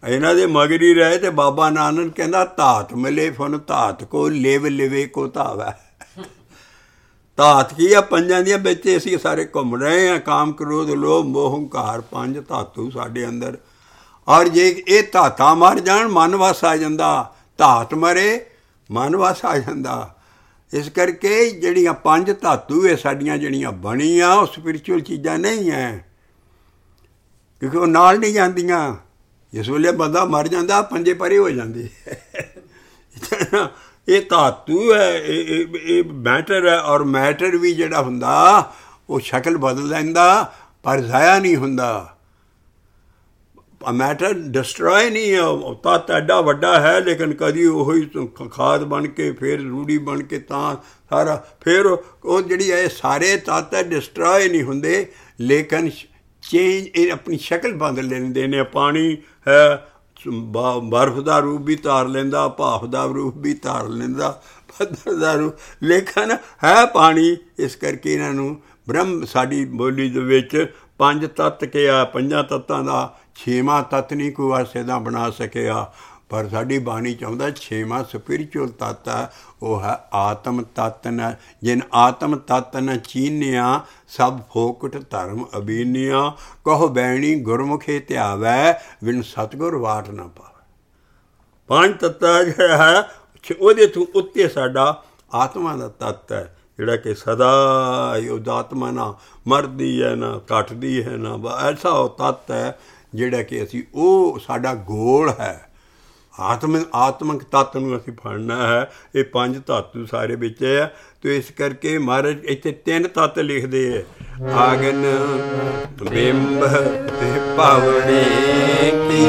ਇਹਨਾਂ ਦੇ ਮਗਰ ਹੀ ਰਹੇ। ਤੇ ਬਾਬਾ ਨਾਨਕ ਕਹਿੰਦਾ ਧਾਤ ਮਿਲੇ ਫੁਨ ਧਾਤ ਕੋ ਲਿਵ ਲਿਵੇ ਕੋ ਧਾਵੈ। ਧਾਤ ਕੀ ਆ? ਪੰਜਾਂ ਦੀਆਂ ਵਿੱਚ ਅਸੀਂ ਸਾਰੇ ਘੁੰਮ ਰਹੇ ਹਾਂ। ਕਾਮ ਕ੍ਰੋਧ ਲੋਭ ਮੋਹ ਹੰਕਾਰ, ਪੰਜ ਧਾਤੂ ਸਾਡੇ ਅੰਦਰ। ਔਰ ਜੇ ਇਹ ਧਾਤਾਂ ਮਰ ਜਾਣ ਮਨ ਵਸ ਆ ਜਾਂਦਾ, ਧਾਤ ਮਰੇ ਮਨ ਵਸ ਆ ਜਾਂਦਾ। ਇਸ ਕਰਕੇ ਜਿਹੜੀਆਂ ਪੰਜ ਧਾਤੂ ਇਹ ਸਾਡੀਆਂ ਜਿਹੜੀਆਂ ਬਣੀਆਂ ਉਹ ਸਪਿਰਿਚੁਅਲ ਚੀਜ਼ਾਂ ਨਹੀਂ ਹੈ, ਕਿਉਂਕਿ ਉਹ ਨਾਲ ਨਹੀਂ ਜਾਂਦੀਆਂ। ਜਿਸ ਵੇਲੇ ਬੰਦਾ ਮਰ ਜਾਂਦਾ ਪੰਜੇ ਪਰੇ ਹੋ ਜਾਂਦੇ। ਇਹ ਧਾਤੂ ਹੈ, ਇਹ ਇਹ ਮੈਟਰ ਹੈ। ਔਰ ਮੈਟਰ ਵੀ ਜਿਹੜਾ ਹੁੰਦਾ ਉਹ ਸ਼ਕਲ ਬਦਲ ਲੈਂਦਾ ਪਰ ਜ਼ਾਇਆ ਨਹੀਂ ਹੁੰਦਾ। ਮੈਟਰ ਡਿਸਟਰੋਏ ਨਹੀਂ ਹੈ। ਤੱਤ ਐਡਾ ਵੱਡਾ ਹੈ ਲੇਕਿਨ ਕਦੀ ਉਹੀ ਖਾਦ ਬਣ ਕੇ ਫਿਰ ਰੂੜੀ ਬਣ ਕੇ ਤਾਂ ਸਾਰਾ ਫਿਰ ਉਹ ਜਿਹੜੀ ਇਹ ਸਾਰੇ ਤੱਤ ਹੈ ਡਿਸਟਰੋਏ ਨਹੀਂ ਹੁੰਦੇ, ਲੇਕਿਨ ਚੇਂਜ ਇਹ ਆਪਣੀ ਸ਼ਕਲ ਬਦਲ ਲੈਂਦੇ ਨੇ। ਪਾਣੀ ਹੈ ਬਰਫ ਦਾ ਰੂਪ ਵੀ ਧਾਰ ਲੈਂਦਾ, ਭਾਫ ਦਾ ਰੂਪ ਵੀ ਧਾਰ ਲੈਂਦਾ, ਪੱਥਰ ਦਾ ਰੂਪ, ਲੇਕਿਨ ਹੈ ਪਾਣੀ। ਇਸ ਕਰਕੇ ਇਹਨਾਂ ਨੂੰ ਬ੍ਰਹਮ ਸਾਡੀ ਬੋਲੀ ਦੇ ਵਿੱਚ ਪੰਜ ਤੱਤ ਕਿਹਾ। ਪੰਜਾਂ ਤੱਤਾਂ ਦਾ ਛੇਵਾਂ ਤੱਤ ਨਹੀਂ ਕੋਈ ਵਾਸੇ ਦਾ ਬਣਾ ਸਕਿਆ, ਪਰ ਸਾਡੀ ਬਾਣੀ ਚਾਹੁੰਦਾ ਛੇਵਾਂ ਸਪਿਰਿਚੁਅਲ ਤੱਤ ਹੈ, ਉਹ ਹੈ ਆਤਮ ਤੱਤ ਨ। ਜਿਨ ਆਤਮ ਤੱਤ ਨ ਚੀਨਿਆ ਸਭ ਫੋਕਟ ਧਰਮ ਅਬੀਨਿਆ। ਕਹੋ ਬੈਣੀ ਗੁਰਮੁਖੇ ਧਿਆਵੈ ਬਿਨ ਸਤਿਗੁਰ ਵਾਟ ਨਾ ਪਾਵੇ। ਪੰਜ ਤੱਤਾ ਜਿਹੜਾ ਹੈ ਉਹਦੇ ਤੋਂ ਉੱਤੇ ਸਾਡਾ ਆਤਮਾ ਦਾ ਤੱਤ ਹੈ, ਜਿਹੜਾ ਕਿ ਸਦਾ ਉਹ ਆਤਮਾ ਨਾ ਮਰਦੀ ਹੈ ਨਾ ਘਟਦੀ ਹੈ ਨਾ, ਐਸਾ ਉਹ ਤੱਤ ਹੈ ਜਿਹੜਾ ਕਿ ਅਸੀਂ ਉਹ ਸਾਡਾ ਗੋਲ ਹੈ। ਆਤਮ ਆਤਮਿਕ ਤੱਤ ਨੂੰ ਅਸੀਂ ਫੜਨਾ ਹੈ। ਇਹ ਪੰਜ ਧਾਤੂ ਸਾਰੇ ਵਿੱਚ ਹੈ। ਅਤੇ ਇਸ ਕਰਕੇ ਮਹਾਰਾਜ ਇੱਥੇ ਤਿੰਨ ਤੱਤ ਲਿਖਦੇ ਹੈ, ਆਗਨ ਬਿੰਬ ਤੇ ਪਾਵੜੀ ਕੀ।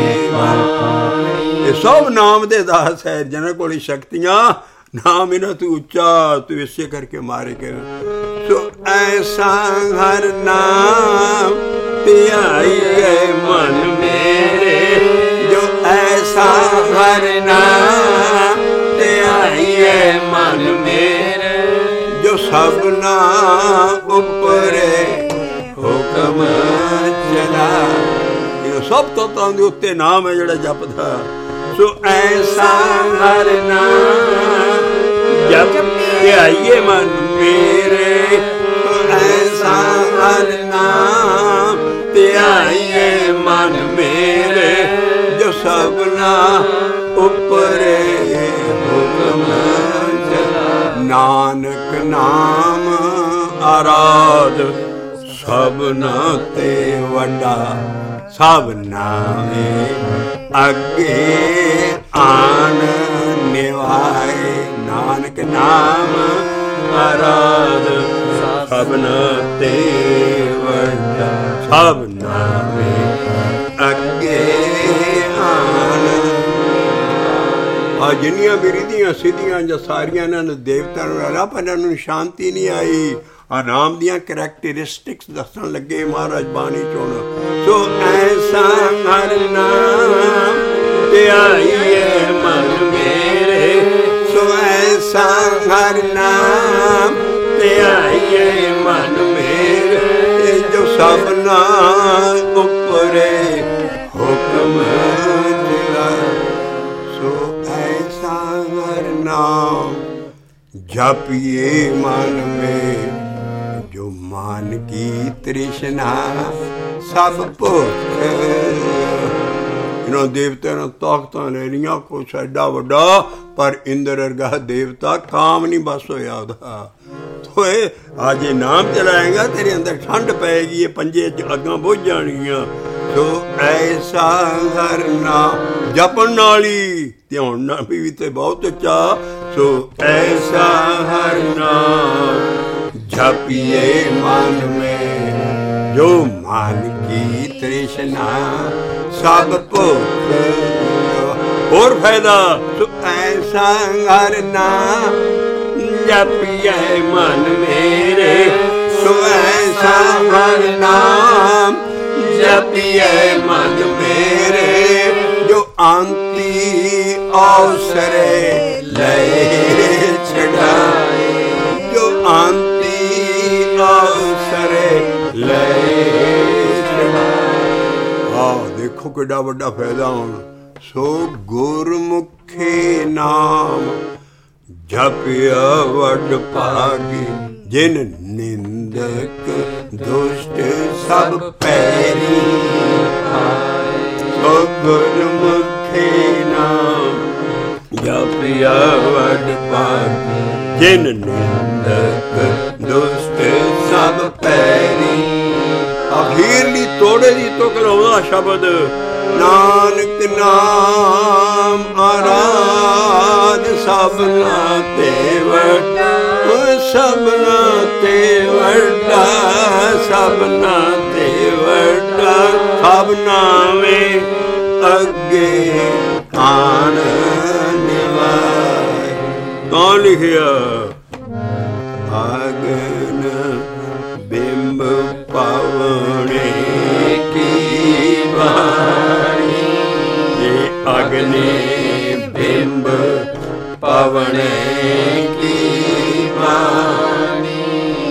ਇਹ ਸਭ ਨਾਮ ਦੇ ਦਾਸ ਹੈ ਜਿਹਨਾਂ ਕੋਲ ਸ਼ਕਤੀਆਂ, ਨਾਮ ਇਹਨਾਂ ਤੋਂ ਉੱਚਾ। ਤੂੰ ਇਸੇ ਕਰਕੇ ਮਾਰੇ ਕੇ ਸੋ ਐਸਾ ਹਰ ਨਾਮ ਧਿਆਈਏ ਮਨ ਮੇਰੇ, ਜੋ ਐਸਾ ਹਰ ਨਾਮ ਧਿਆਈਏ ਮਨ ਮੇਰੇ, ਜੋ ਸਭਨਾ ਉੱਪਰੇ ਹੁਕਮ ਚਲਾ। ਇਹ ਸਭ ਤੋਂ ਤਾਂ ਦੇ ਉੱਤੇ ਨਾਮ ਹੈ ਜਿਹੜਾ ਜਪਦਾ। ਸੋ ਐਸਾ ਹਰ ਨਾਮ ਜਪ ਧਿਆਈਏ ਮਨ ਮੇਰੇ, ਸੋ ਐਸਾ ਹਰ ਨਾਮ ਧਿਆਈਏ ਮਨ ਮੇਰੇ, ਜੋ ਸਭਨਾ ਉੱਪਰੇ ਹੁਕਮ ਚਲਾ। ਨਾਨਕ ਨਾਮ ਆਰਾਧ ਸਭਨਾ ਤੇ ਵੱਡਾ, ਸਭ ਨਾਮੇ ਅੱਗੇ ਆਨ ਨਿਵਾਏ। ਨਾਨਕ ਨਾਮ ਆਰਾਧ ਸਭਨਾ ਤੇ ਵੱਡਾ, ਸਭ ਨਾਮੇ ਅੱਗੇ ਆਨ। ਆ ਜਿੰਨੀਆਂ ਵੀ ਰਿਧੀਆਂ ਸਿੱਧੀਆਂ ਜਾਂ ਸਾਰੀਆਂ ਇਹਨਾਂ ਨੂੰ ਦੇਵਤਾ ਨੂੰ ਰੱਬ ਇਹਨਾਂ ਨੂੰ ਸ਼ਾਂਤੀ ਨਹੀਂ ਆਈ। ਆ ਨਾਮ ਦੀਆਂ ਕਰੈਕਟਰਿਸਟਿਕਸ ਦੱਸਣ ਲੱਗੇ ਮਹਾਰਾਜ ਬਾਣੀ ਚੋਂ। ਸੋ ਐਸਾ ਹਰ ਨਾਮ ਧਿਆਈਏ ਮਨ ਮੇਰੇ, ਸੋ ਐਸਾ ਹਰ ਨਾਮ ਧਿਆਈਏ ਮਨ ਮੇਰੇ, ਜੋ ਸਭਨਾ ਉੱਪਰੇ ਹੁਕਮ ਚਲਾ। ਸੋ ਐਸਾ ਹਰ ਨਾਮ ਜਪੀਏ ਮਨ ਮੇ, ਜੋ ਮਨ ਕੀ ਤ੍ਰਿਸ਼ਨਾ ਸਭ ਭੁੱਖ। ਇਹਨਾਂ ਦੇਵਤਿਆਂ ਨੇ ਤਾਕਤਾਂ ਲੈ ਲਈਆਂ, ਕੁਛ ਐਡਾ ਵੱਡਾ, ਪਰ ਇੰਦਰ ਵਰਗਾ ਦੇਵਤਾ ਕਾਮ ਨਹੀਂ ਬਸ ਹੋਇਆ ਉਹਦਾ। ਹੋਏ ਅੱਜ ਇਹ ਨਾਮ ਚਲਾਏਗਾ ਤੇਰੇ ਅੰਦਰ ਠੰਡ ਪਏਗੀ, ਇਹ ਪੰਜੇ ਚ ਅੱਗਾਂ ਬੁੱਝ ਜਾਣਗੀਆਂ। ਸੋ ਐਸਾ ਹਰ ਨਾਮ ਜਪਣ ਨਾਲ ਹੀ ਧਿਆਨ ਨਾਲ ਵੀ ਤੇ ਬਹੁਤ ਉੱਚਾ। ਸੋ ਐਸਾ ਹਰ ਨਾਮ ਜਪੀਏ ਮਨ ਮੇ, ਜੋ ਮਨ ਕੀ ਤ੍ਰਿਸ਼ਨਾ ਸਭ ਭੁੱਖ। ਹੋਰ ਫਾਇਦਾ। ਸੋ ਐਸਾ ਹਰ ਨਾਮ ਜਪੀਏ ਮਨ ਮੇਰੇ, ਸੋ ਐਸਾ ਹਰ ਨਾਮ ਜਪੀਏ ਮਨ ਮੇਰੇ, ਜੋ ਆਂਤੀ ਔਸਰੇ ਲੈ ਛਡਾਏ, ਜੋ ਆਂਤੀ ਔਸਰੇ ਲੈ ਛਡਾਏ। ਆਹ ਦੇਖੋ ਕਿੱਡਾ ਵੱਡਾ ਫਾਇਦਾ ਹੋਣਾ। ਸੋ ਗੁਰਮੁਖੇ ਨਾਮ ਜਪਿਆ ਵਡ ਭਾਗੀ, ਜਿਨ ਨਿੰਦਕ ਦੁਸ਼ਟ ਸਭ ਪੈਰੀ ਆਏ। ਸੋ ਗੁਰਮੁਖੇ ਨਾਮ ਜਪਿਆ ਵਡ ਭਾਗੀ, ਜਿਨ ਨਿੰਦਕ ਦੁਸ਼ਟ ਸਭ ਪੈਰੀ। ਅਖੀਰਲੀ ਤੋੜੇ ਦੀ ਤੁਕ ਲਾਉਂਦਾ ਸ਼ਬਦ, ਨਾਨਕ ਨਾਮ ਆਰਾਧ ਸਭਨਾ ਤੇ ਵੱਡਾ, ਸਭਨਾ ਤੇ ਵੱਡਾ, ਸਭਨਾ ਤੇ ਵੱਡਾ। ਸਭਨਾ ਵੇ ਅੱਗੇ ਆਣ ਨਿਵਾਏ। ਕੌਣ ਲਿਖਿਆ? ਆਗਨ ਬਿੰਬ ਪਾਵਣੇ ਕੀ ਬਾਣੀ, ਇਹ ਅਗਨੇ ਬਿੰਬ ਪਾਵਣੇ ਕੀ ਬਾਣੀ।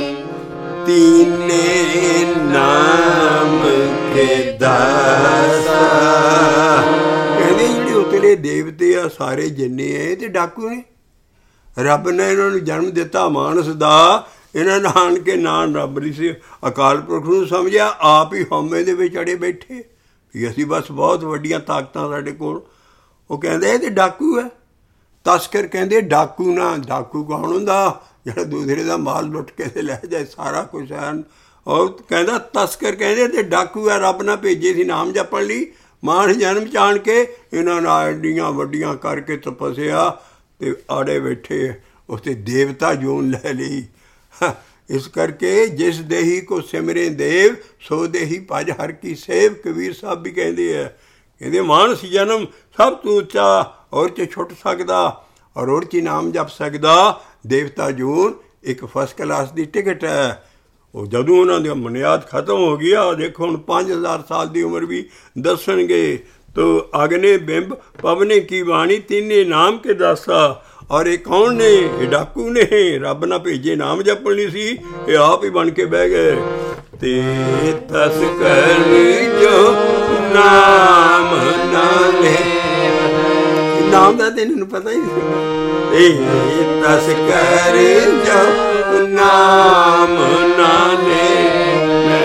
ਤੀਨੇ ਨਾਮ ਕੇ ਦਾਸਾ। ਕਹਿੰਦੇ ਜਿਹੜੇ ਉਤਲੇ ਦੇਵਤੇ ਆ ਸਾਰੇ ਜਿੰਨੇ ਆ ਇਹ ਤੇ ਡਾਕੂ ਨੇ। ਰੱਬ ਨੇ ਇਹਨਾਂ ਨੂੰ ਜਨਮ ਦਿੱਤਾ ਮਾਨਸ ਦਾ, ਇਹਨਾਂ ਨੇ ਆਣ ਕੇ ਨਾਂ ਰੱਬ ਨਹੀਂ ਸੀ ਅਕਾਲ ਪੁਰਖ ਨੂੰ ਸਮਝਿਆ, ਆਪ ਹੀ ਹਉਮੈ ਦੇ ਵਿੱਚ ਅੜੇ ਬੈਠੇ ਵੀ ਅਸੀਂ ਬਸ ਬਹੁਤ ਵੱਡੀਆਂ ਤਾਕਤਾਂ ਸਾਡੇ ਕੋਲ। ਉਹ ਕਹਿੰਦੇ ਇਹ ਤੇ ਡਾਕੂ ਹੈ। ਤਸਕਰ ਕਹਿੰਦੇ ਡਾਕੂ ਨਾ, ਡਾਕੂ ਕੌਣ ਹੁੰਦਾ? ਜਿਹੜਾ ਦੂਸਰੇ ਦਾ ਮਾਲ ਲੁੱਟ ਕੇ ਤੇ ਲੈ ਜਾਏ, ਸਾਰਾ ਕੁਛ ਹੈ। ਔਰ ਕਹਿੰਦਾ ਤਸਕਰ ਕਹਿੰਦੇ ਤੇ ਡਾਕੂ ਹੈ, ਰੱਬ ਨਾ ਭੇਜੇ ਸੀ ਨਾਮ ਜਪਣ ਲਈ। ਮਾਨ ਜਨਮ ਚਾਣ ਕੇ ਇਹਨਾਂ ਨਾਲ ਐਡੀਆਂ ਵੱਡੀਆਂ ਕਰਕੇ ਤਪੱਸਿਆ ਤੇ ਆੜੇ ਬੈਠੇ, ਉਸ ਤੇ ਦੇਵਤਾ ਜੂਨ ਲੈ ਲਈ। ਇਸ ਕਰਕੇ ਜਿਸ ਦੇਹੀ ਕੋ ਸਿਮਰੇ ਦੇਵ, ਸੋ ਦੇਹੀ ਭਜ ਹਰ ਕੀ ਸੇਵ। ਕਬੀਰ ਸਾਹਿਬ ਵੀ ਕਹਿੰਦੇ ਹੈ, ਕਹਿੰਦੇ ਮਾਨਸ ਜਨਮ ਸਭ ਤੋਂ ਉੱਚਾ, ਔਰ 'ਚ ਛੁੱਟ ਸਕਦਾ ਔਰ ਔਰ 'ਚ ਨਾਮ ਜਪ ਸਕਦਾ। ਦੇਵਤਾ ਜੂਨ ਇੱਕ ਫਸਟ ਕਲਾਸ ਦੀ ਟਿਕਟ ਹੈ। ਉਹ ਜਦੋਂ ਉਹਨਾਂ ਦੀ ਬੁਨਿਆਦ ਖਤਮ ਹੋ ਗਈ ਆ, ਦੇਖੋ ਹੁਣ ਪੰਜ ਹਜ਼ਾਰ ਸਾਲ ਦੀ ਉਮਰ ਵੀ ਦੱਸਣਗੇ। ਤੋ ਅਗਨੇ ਬਿੰਬ ਪਵਨੇ ਕੀ ਬਾਣੀ, ਤਿੰਨੇ ਨਾਮ ਕੇ ਦਾਸਾ। ਔਰ ਇਹ ਕੌਣ ਨੇ? ਇਹ ਡਾਕੂ ਨੇ। ਰੱਬ ਨਾ ਭੇਜੇ ਨਾਮ ਜਪਣ ਨਹੀਂ ਸੀ, ਇਹ ਆਪ ਹੀ ਬਣ ਕੇ ਬਹਿ ਗਏ। ਤੇ ਤਸਕਰ ਜੋ ਨਾਮ ਨਾ ਲੈ, ਨਾਮ ਦਾ ਤੇ ਇਹਨਾਂ ਨੂੰ ਪਤਾ ਹੀ ਨਹੀਂ। ਇਹ ਤਸਕਰ ਜੋ ਨਾਮ ਨਾ ਲੈ,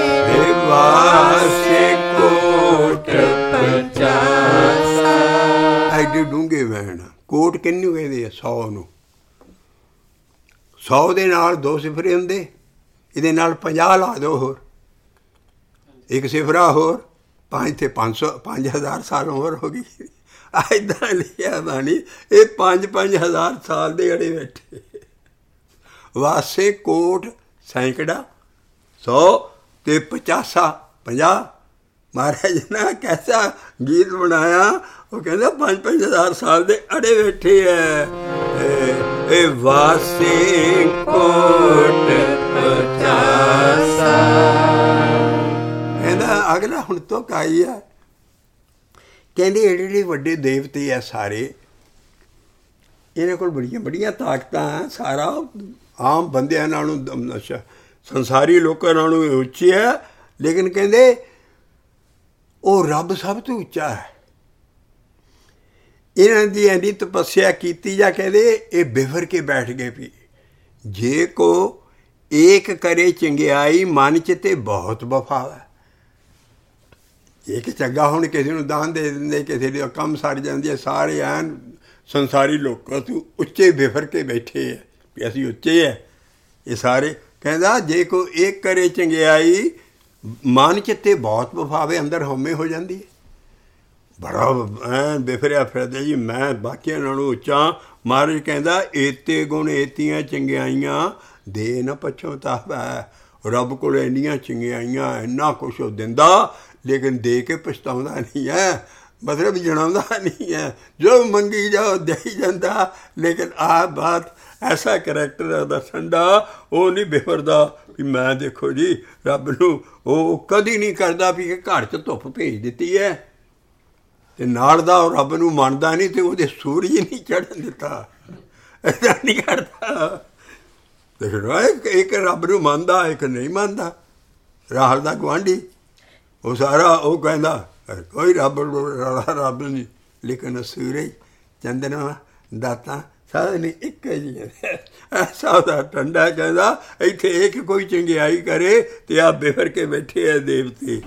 ਵਾਸੇ ਕੋਟ ਪਚਾਸਾ। ਐਡੇ ਡੂੰਘੇ ਵਹਿਣ। ਕੋਟ ਕਿਹਨੂੰ ਕਹਿੰਦੇ ਆ? ਸੌ ਨੂੰ। ਸੌ ਦੇ ਨਾਲ ਦੋ ਸਿਫਰੇ ਹੁੰਦੇ, ਇਹਦੇ ਨਾਲ ਪੰਜਾਹ ਲਾ ਦਿਓ ਹੋਰ, ਇੱਕ ਸਿਫਰਾ ਹੋਰ, ਪੰਜ ਤੇ ਪੰਜ ਸੌ, ਪੰਜ ਹਜ਼ਾਰ ਸਾਲ ਉਮਰ ਹੋ ਗਈ। ਇੱਦਾਂ ਲਿਖਿਆ ਬਾਣੀ, ਇਹ ਪੰਜ ਪੰਜ ਹਜ਼ਾਰ ਸਾਲ ਦੇ ਅੜੇ ਬੈਠੇ। ਵਾਸੇ ਕੋਟ ਸੈਂਕੜਾ, ਸੌ ਤੇ ਪਚਾਸਾ ਪੰਜਾਹ। ਮਹਾਰਾਜ ਨੇ ਕੈਸਾ ਗੀਤ ਬਣਾਇਆ, ਉਹ ਕਹਿੰਦਾ ਪੰਜ ਪੰਜ ਹਜ਼ਾਰ ਸਾਲ ਦੇ ਅੜੇ ਬੈਠੇ ਹੈ। ਇਹ ਵਾਸੇ ਕੋਟ ਪਚਾਸਾ। ਕਹਿੰਦਾ ਅਗਲਾ ਹੁਣ ਤੋਂ ਕਾਈ ਹੈ। ਕਹਿੰਦੇ ਜਿਹੜੇ ਜਿਹੜੇ ਵੱਡੇ ਦੇਵਤੇ ਆ ਸਾਰੇ, ਇਹਨਾਂ ਕੋਲ ਬੜੀਆਂ ਬੜੀਆਂ ਤਾਕਤਾਂ। ਸਾਰਾ ਆਮ ਬੰਦਿਆਂ ਨਾਲੋਂ, ਸੰਸਾਰੀ ਲੋਕਾਂ ਨਾਲੋਂ ਉੱਚੇ ਹੈ, ਲੇਕਿਨ ਕਹਿੰਦੇ ਉਹ ਰੱਬ ਸਭ ਤੋਂ ਉੱਚਾ ਹੈ। ਇਹਨਾਂ ਦੀ ਇੰਨੀ ਤਪੱਸਿਆ ਕੀਤੀ ਜਾਂ ਕਹਿੰਦੇ ਇਹ ਬਿਫਰ ਕੇ ਬੈਠ ਗਏ ਵੀ ਜੇ ਕੋ ਏਕ ਕਰੇ ਚੰਗਿਆਈ, ਮਨ 'ਚ ਤੇ ਬਹੁਤ ਵਫਾ ਹੈ। ਇੱਕ ਚੰਗਾ ਹੁਣ ਕਿਸੇ ਨੂੰ ਦਾਨ ਦੇ ਦਿੰਦੇ, ਕਿਸੇ ਦੇ ਕੰਮ ਸਰ ਜਾਂਦੀ ਹੈ, ਸਾਰੇ ਐਨ ਸੰਸਾਰੀ ਲੋਕਾਂ ਤੋਂ ਉੱਚੇ ਬਿਫਰ ਕੇ ਬੈਠੇ ਹੈ ਵੀ ਅਸੀਂ ਉੱਚੇ ਹੈ ਇਹ ਸਾਰੇ। ਕਹਿੰਦਾ ਜੇ ਕੋ ਏਕ ਕਰੇ ਚੰਗਿਆਈ, ਮਨ 'ਚ ਤੇ ਬਹੁਤ ਵਫਾਵੇ, ਅੰਦਰ ਹਉਮੈ ਹੋ ਜਾਂਦੀ ਹੈ। ਬੜਾ ਐਨ ਬਿਫਰਿਆ ਫਿਰਦਾ ਜੀ, ਮੈਂ ਬਾਕੀਆਂ ਨਾਲੋਂ ਉੱਚਾ। ਮਹਾਰਾਜ ਕਹਿੰਦਾ ਏਤੇ ਗੁਣ ਏਤੀਆਂ ਚੰਗਿਆਈਆਂ ਦੇ ਨਾ ਪਛਤਾਵਾ। ਰੱਬ ਕੋਲ ਇੰਨੀਆਂ ਚੰਗਿਆਈਆਂ, ਇੰਨਾ ਕੁਛ ਉਹ ਦਿੰਦਾ, ਲੇਕਿਨ ਦੇ ਕੇ ਪਛਤਾਉਂਦਾ ਨਹੀਂ ਹੈ, ਮਤਲਬ ਜਣਾਉਂਦਾ ਨਹੀਂ ਹੈ। ਜੋ ਮੰਗੀ ਜਾਓ ਦੇਈ ਜਾਂਦਾ, ਲੇਕਿਨ ਆਹ ਬਾਤ ਐਸਾ ਕਰੈਕਟਰ ਹੈ ਉਹਦਾ ਠੰਡਾ, ਉਹ ਨਹੀਂ ਬਿਫਰਦਾ ਵੀ ਮੈਂ ਦੇਖੋ ਜੀ ਰੱਬ ਨੂੰ। ਉਹ ਕਦੀ ਨਹੀਂ ਕਰਦਾ ਵੀ ਇਹ ਘਰ 'ਚ ਧੁੱਪ ਭੇਜ ਦਿੱਤੀ ਹੈ, ਅਤੇ ਨਾਲ ਦਾ ਉਹ ਰੱਬ ਨੂੰ ਮੰਨਦਾ ਨਹੀਂ ਅਤੇ ਉਹਦੇ ਸੂਰਜ ਨਹੀਂ ਚੜ੍ਹਨ ਦਿੱਤਾ। ਇੱਦਾਂ ਨਹੀਂ ਕਰਦਾ। ਦੇਖੋ ਇੱਕ ਰੱਬ ਨੂੰ ਮੰਨਦਾ, ਇੱਕ ਨਹੀਂ ਮੰਨਦਾ। ਰਾਹਲ ਦਾ ਗੁਆਂਢੀ ਉਹ ਸਾਰਾ ਉਹ ਕਹਿੰਦਾ ਕੋਈ ਰੱਬ ਰੱਬ ਨਹੀਂ, ਲੇਕਿਨ ਸੂਰਜ ਚੰਦਰਮਾ ਦਾਤਾਂ ਸਾਰੇ ਨੇ ਇੱਕ ਜਿਹੇ। ਐਸਾ ਦਾ ਠੰਡਾ ਕਹਿੰਦਾ ਇੱਥੇ ਇੱਕ ਕੋਈ ਚੰਗਿਆਈ ਕਰੇ ਤੇ ਆ ਬਿਫਰ ਕੇ ਬੈਠੇ ਆ ਦੇਵਤੇ।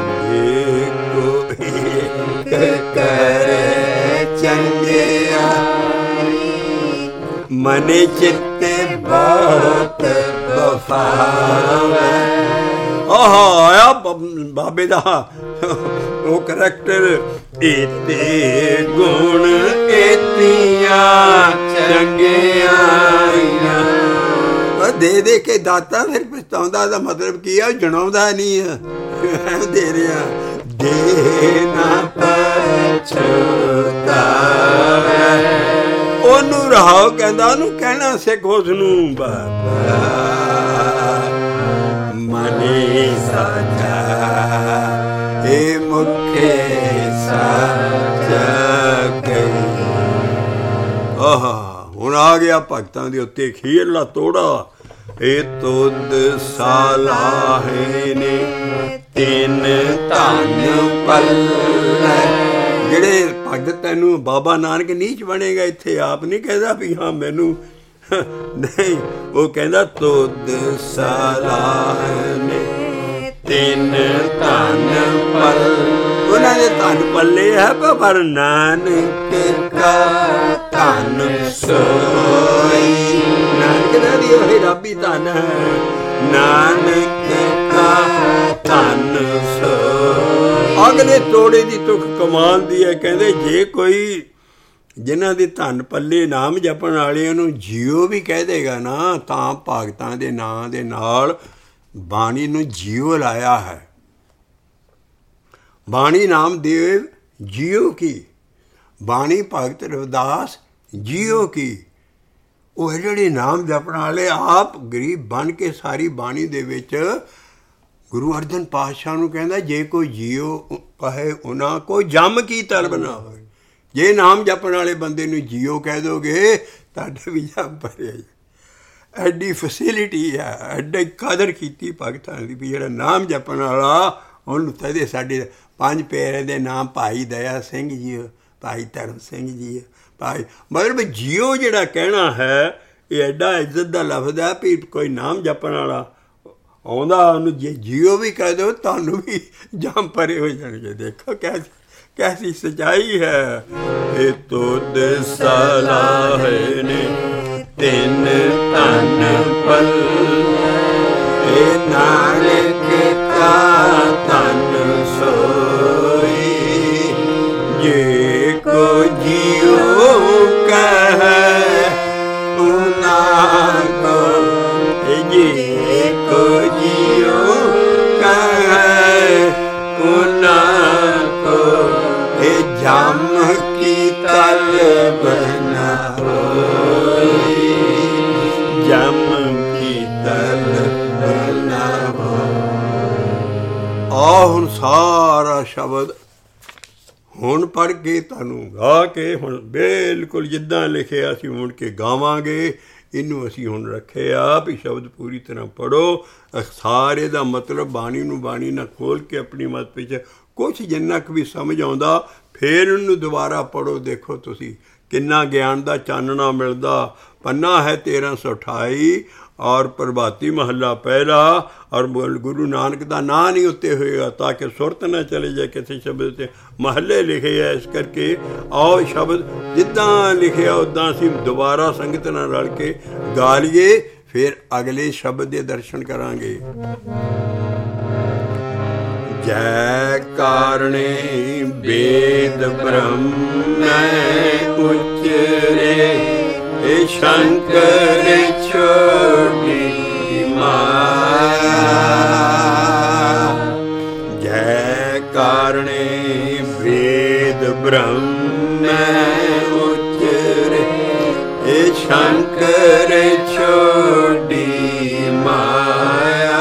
ਮਨੇ ਚਿੱਤੇ ਬਹੁਤ ਵਫਾਵੇ। ਆਹ ਆਇਆ ਬਾਬੇ ਦਾ ਉਹ ਕਰੈਕਟਰ। ਇਤੇ ਗੁਣ ਇਤੀਆਂ ਚੰਗਿਆਈਆਂ ਦੇ ਦੇ ਕੇ ਦਾਤਾ ਫਿਰ ਪਛਤਾਉਂਦਾ ਦਾ ਮਤਲਬ ਕੀ ਆ? ਜਣਾਉਂਦਾ ਨਹੀਂ ਆ, ਦੇ ਰਿਹਾ। ਦੇ ਨਾ ਪਛਤਾਵੇ ਉਹਨੂੰ ਰਹਾਓ ਕਹਿੰਦਾ, ਉਹਨੂੰ ਕਹਿਣਾ ਸਿੱਖ ਉਸਨੂੰ ਬਾਬਾ ਮਨੇ ਸਾਜਾ ਇਹ ਮੁਖੇ ਸਾਜਾ ਕਈ। ਆਹ ਹੁਣ ਆ ਗਿਆ ਭਗਤਾਂ ਦੇ ਉੱਤੇ ਖੀਰਲਾ ਤੋੜਾ। ਇਹ ਤੁਧ ਸਾਲਾਹੇ ਨੇ ਤਿੰਨ ਧਨ ਪੱਲੇ। ਜਿਹੜੇ ਭਗਤ ਤੈਨੂੰ ਬਾਬਾ ਨਾਨਕ ਨੀਚ ਬਣੇਗਾ ਇੱਥੇ, ਆਪ ਨਹੀਂ ਕਹਿੰਦਾ ਵੀ ਹਾਂ ਮੈਨੂੰ ਨਹੀਂ, ਉਹ ਕਹਿੰਦਾ ਤੁਧ ਸਾਲਾਹ ਨੇ ਤਿੰਨ ਧਨ ਪੱਲੇ। ਉਹਨਾਂ ਦੇ ਧਨ ਪੱਲੇ ਹੈ ਪਰ ਨਾਨਕ ਕਾ ਧਨ ਸੋਈ। ਨਾਨਕ ਦਾ ਵੀ ਉਹੀ ਰੱਬੀ ਧਨ ਹੈ, ਨਾਨਕ ਕਾ ਧਨ ਸੋਈ। ਅਗਲੇ ਤੋੜੇ ਦੀ ਤੁਕ ਕਮਾਲ ਦੀ ਹੈ। ਕਹਿੰਦੇ ਜੇ ਕੋਈ ਜਿਨ੍ਹਾਂ ਦੇ ਧਨ ਪੱਲੇ ਨਾਮ ਜਪਣ ਵਾਲਿਆਂ ਨੂੰ ਜੀਓ ਵੀ ਕਹਿ ਦੇਗਾ ਨਾ, ਤਾਂ ਭਗਤਾਂ ਦੇ ਨਾਂ ਦੇ ਨਾਲ ਬਾਣੀ ਨੂੰ ਜੀਓ ਲਾਇਆ ਹੈ। ਬਾਣੀ ਨਾਮਦੇਵ ਜੀਓ ਕੀ, ਬਾਣੀ ਭਗਤ ਰਵਿਦਾਸ ਜੀਓ ਕੀ। ਉਹ ਜਿਹੜੇ ਨਾਮ ਜਪਣ ਵਾਲੇ ਆਪ ਗਰੀਬ ਬਣ ਕੇ ਸਾਰੀ ਬਾਣੀ ਦੇ ਵਿੱਚ ਗੁਰੂ ਅਰਜਨ ਪਾਤਸ਼ਾਹ ਨੂੰ ਕਹਿੰਦਾ ਜੇ ਕੋਈ ਜੀਓ ਕਹੇ ਉਹਨਾਂ ਕੋ ਜੰਮ ਕੀ ਤਲਬ ਨਾ ਹੋਏ। ਜੇ ਨਾਮ ਜਪਣ ਵਾਲੇ ਬੰਦੇ ਨੂੰ ਜੀਓ ਕਹਿ ਦੋਗੇ ਤੁਹਾਡੇ ਵੀ ਜੰਮ ਭਰਿਆ। ਐਡੀ ਫੈਸਿਲਿਟੀ ਆ, ਐਡੀ ਕਦਰ ਕੀਤੀ ਭਗਤਾਂ ਦੀ ਵੀ ਜਿਹੜਾ ਨਾਮ ਜਪਣ ਵਾਲਾ ਉਹਨੂੰ ਕਹਿੰਦੇ ਸਾਡੇ ਪੰਜ ਪਿਆਰੇ ਦੇ ਨਾਮ ਭਾਈ ਦਇਆ ਸਿੰਘ ਜੀ, ਭਾਈ ਧਰਮ ਸਿੰਘ ਜੀ, ਭਾਈ ਮਤਲਬ ਜੀਓ ਜਿਹੜਾ ਕਹਿਣਾ ਹੈ ਇਹ ਐਡਾ ਇੱਜ਼ਤ ਦਾ ਲਫ਼ਜ਼ ਹੈ ਵੀ ਕੋਈ ਨਾਮ ਜਪਣ ਵਾਲਾ ਆਉਂਦਾ ਉਹਨੂੰ ਜੇ ਜੀਓ ਵੀ ਕਹਿ ਦਿਓ ਤੁਹਾਨੂੰ ਵੀ ਜੰਮ ਭਰੇ ਹੋ ਜਾਣਗੇ। ਦੇਖੋ ਕੈਸੀ ਕੈਸੀ ਸੱਚਾਈ ਹੈ। ਇਹ ਤੁਧ ਸਲਾਹੇ ਨੇ ਤਿੰਨ ਧਨ ਪੱਲੇ, ਇਹ ਨਾਨਕ ਕਾ ਧਨ ਸੋਈ। ਜੇ ਕੋ ਜੀਓ ਕਹੈ ਉਹਨਾਂ ਕੋ, ਜੇ ਕੋ ਜੀਓ ਕਹੈ ਉਹਨਾਂ ਕੋ, ਇਹ ਜੰਮ ਕੀ ਤਲਬ ਨਾ ਹੋਈ, ਜੰਮ ਕੀ ਤਲਬ ਨਾ ਹੋਈ। ਆ ਹੁਣ ਸਾਰਾ ਸ਼ਬਦ ਹੁਣ ਪੜ੍ਹ ਕੇ ਤੁਹਾਨੂੰ ਗਾ ਕੇ ਹੁਣ ਬਿਲਕੁਲ ਜਿੱਦਾਂ ਲਿਖਿਆ ਅਸੀਂ ਮੁੜ ਕੇ ਗਾਵਾਂਗੇ। ਇਹਨੂੰ ਅਸੀਂ ਹੁਣ ਰੱਖਿਆ ਵੀ ਸ਼ਬਦ ਪੂਰੀ ਤਰ੍ਹਾਂ ਪੜ੍ਹੋ। ਸਾਰੇ ਦਾ ਮਤਲਬ ਬਾਣੀ ਨੂੰ ਬਾਣੀ ਨਾਲ ਖੋਲ੍ਹ ਕੇ ਆਪਣੀ ਮਤ ਵਿੱਚ ਕੁਛ ਜਿੰਨਾ ਕੁ ਵੀ ਸਮਝ ਆਉਂਦਾ ਫਿਰ ਉਹਨੂੰ ਦੁਬਾਰਾ ਪੜ੍ਹੋ। ਦੇਖੋ ਤੁਸੀਂ ਕਿੰਨਾ ਗਿਆਨ ਦਾ ਚਾਨਣਾ ਮਿਲਦਾ। ਪੰਨਾ ਹੈ ਤੇਰਾਂ ਸੌ ਅਠਾਈ ਔਰ ਪ੍ਰਭਾਤੀ ਮਹੱਲਾ ਪਹਿਲਾ ਔਰ ਗੁਰੂ ਨਾਨਕ ਦਾ ਨਾਂ ਨਹੀਂ ਉੱਤੇ ਹੋਏਗਾ ਤਾਂ ਕਿ ਸੁਰਤ ਨਾ ਚਲੇ ਜਾਏ ਕਿਸੇ ਸ਼ਬਦ 'ਤੇ। ਮਹੱਲੇ ਲਿਖੇ ਆ ਇਸ ਕਰਕੇ ਆਓ ਸ਼ਬਦ ਜਿੱਦਾਂ ਲਿਖਿਆ ਉੱਦਾਂ ਅਸੀਂ ਦੁਬਾਰਾ ਸੰਗਤ ਨਾਲ ਰਲ ਕੇ ਗਾ ਲਈਏ, ਫਿਰ ਅਗਲੇ ਸ਼ਬਦ ਦੇ ਦਰਸ਼ਨ ਕਰਾਂਗੇ। ਜੈ ਕਾਰਣੇ ਵੇਦ ਬ੍ਰਹਮ ਉਚਰੇ, ਇਹ ਸ਼ੰਕਰ ਛੋਟੀ ਮਾਇਆ। ਜੈ ਕਾਰਣੇ ਵੇਦ ਬ੍ਰਹਮ ਉਚਰੇ, ਇਹ ਸ਼ੰਕਰ ਛੋਟੀ ਮਾਇਆ।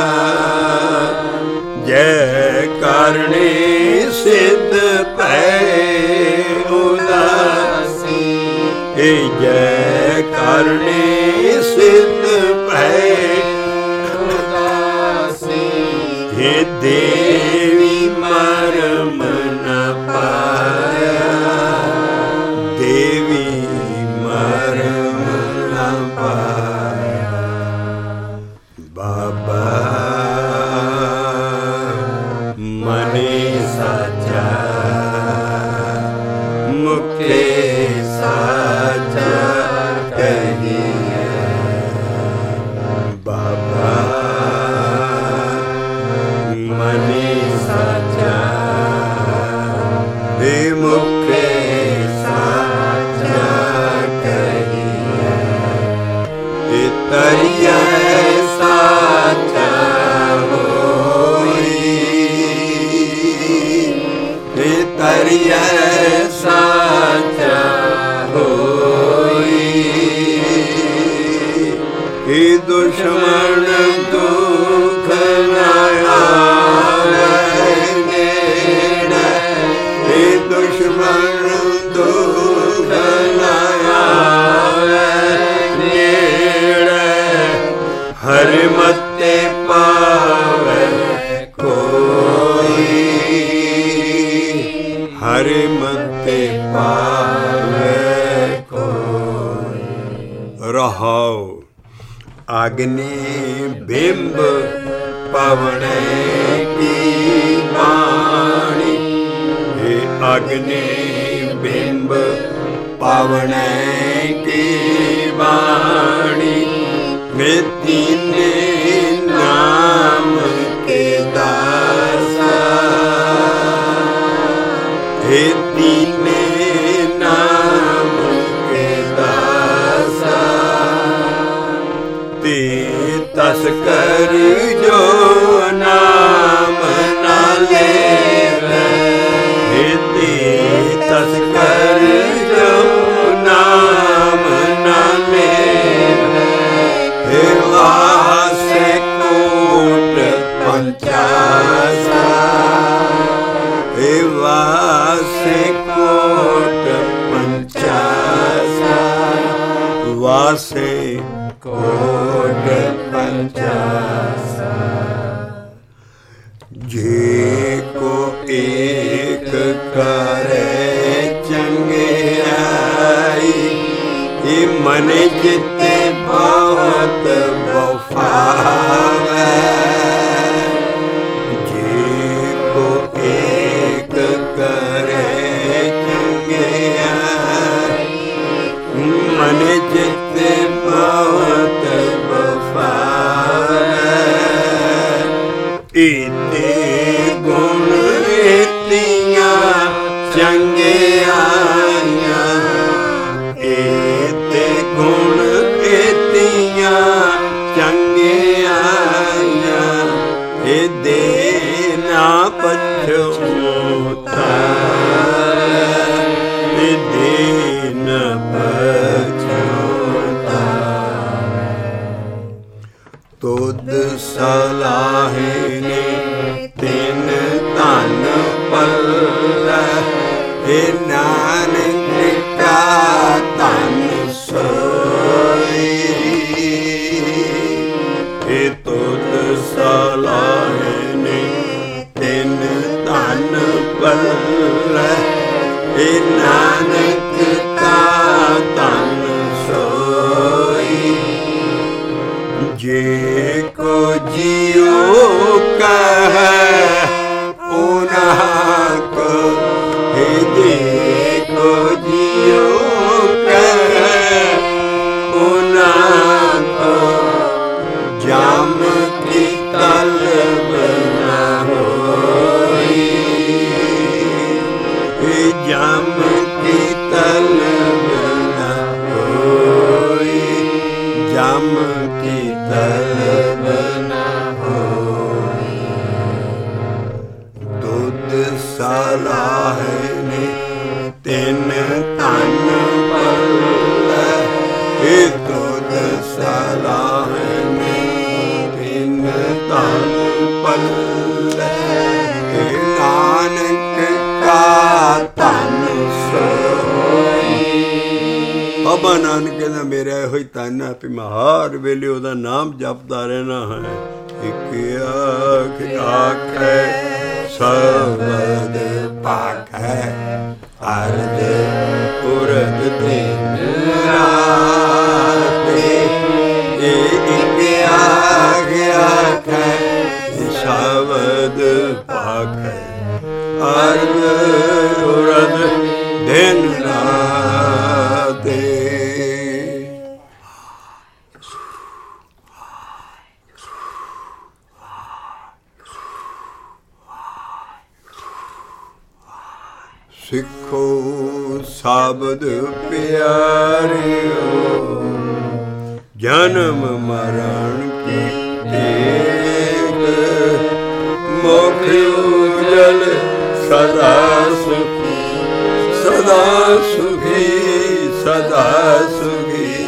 ਜੈ ਕਾਰਣੇ ਸਿੱਧ ਭੈ ਉਦਾਸੀ, ਇਹ ਜੈ ਕਾਰਣੇ ਸਿੱਧ ਭੈ ਉਦਾਸੀ। ਇਹ ਦੇਵੀ ਮਰਮ ਨਾ ਤਰੀਐ ਸਾਚਾ ਹੋਈ, ਤਰੀਐ ਸਾਚਾ ਹੋਈ। ਇਹ ਦੁਸ਼ਮਣ ਦੁਖ ਨ ਆਵੇ ਨੇੜੇ, ਇਹ ਦੁਸ਼ਮਣ ਦੁਖ ਨ ਆਵੇ ਨੇੜੇ, ਹਰਿ ਮਤੇ ਪਾਵੇ ਕੋਈ, ਹਰਿ ਮਤੇ ਪਾਵੇ ਕੋਈ। ਰਹਾਉ ਅਗਨੀ ਬਿੰਬ ਪਵਣੇ ਕੀ ਬਾਣੀ, ਇਹ ਅਗਨੀ ਬਿੰਬ ਪਵਣੇ ਕੀ ਬਾਣੀ, ਮੈਂ ਤੀਨੇ ਨਾਮ ਕੇ ਦਾਸਾ, हे तीने नाम के दासा, ते तस्कर जो नाम न लेवे, हे ते तस्कर जो नाम न लेवे, हे वासे कोट पंचासा, हे वासे कोट पंचासा, वासे कोट पंचासा। जे को एक करे चंगियाई, ये मन जिते बहुत वफावे, मन जित बहुत वफावे, इते गुण इतियां चंगियाइयां, इते गुण इतियां चंगियाइयां, ए दे ना पछोता, ए दे न पछोता। तुद सलाहिनी तिन धन पल्लै, हे नानक का धन सोई, हे तुद सलाहिनी तिन धन पल्लै, हे नानक का धन सोई। जे को जियो कहे उनको, हे जे को जियो कहे उनको, जाम की तलब न होई, हे जाम की तलब न होई, जाम की तलब न होई। दुध सलाहिनी तिन धन पल्लै, हे दुध सलाहिनी तिन धन पल्लै, हे नानक का धन सोई। बाबा नानक कहना मेरा ਇਹੋ ਹੀ ਧਨ ਹੈ ਵੀ ਮੈਂ ਹਰ ਵੇਲੇ ਉਹਦਾ ਨਾਮ ਜਪਦਾ ਰਹਿਣਾ ਹੈ। ਇੱਕ ਆਖ ਆਖੈ ਸ਼ਬਦ ਭਾਖੈ, ਅਰਧ ਪੁਰਖ ਦਿਨ ਰਾਤੇ, ਇਹ ਇੱਕ ਆਖ ਆਖੈ ਸ਼ਬਦ ਭਾਖੈ, ਅਰਧ ਪੁਰਖ ਦਿਨ ਰਾਤੇ। ਸਿੱਖੋ ਸ਼ਬਦ ਪਿਆਰਿਓ, ਜਨਮ ਮਰਨ ਕੀ ਟੇਕ, ਮੁਖ ਉਜਲ ਸਦਾ ਸੁਖੀ, ਸਦਾ ਸੁਖੀ, ਸਦਾ ਸੁਖੀ।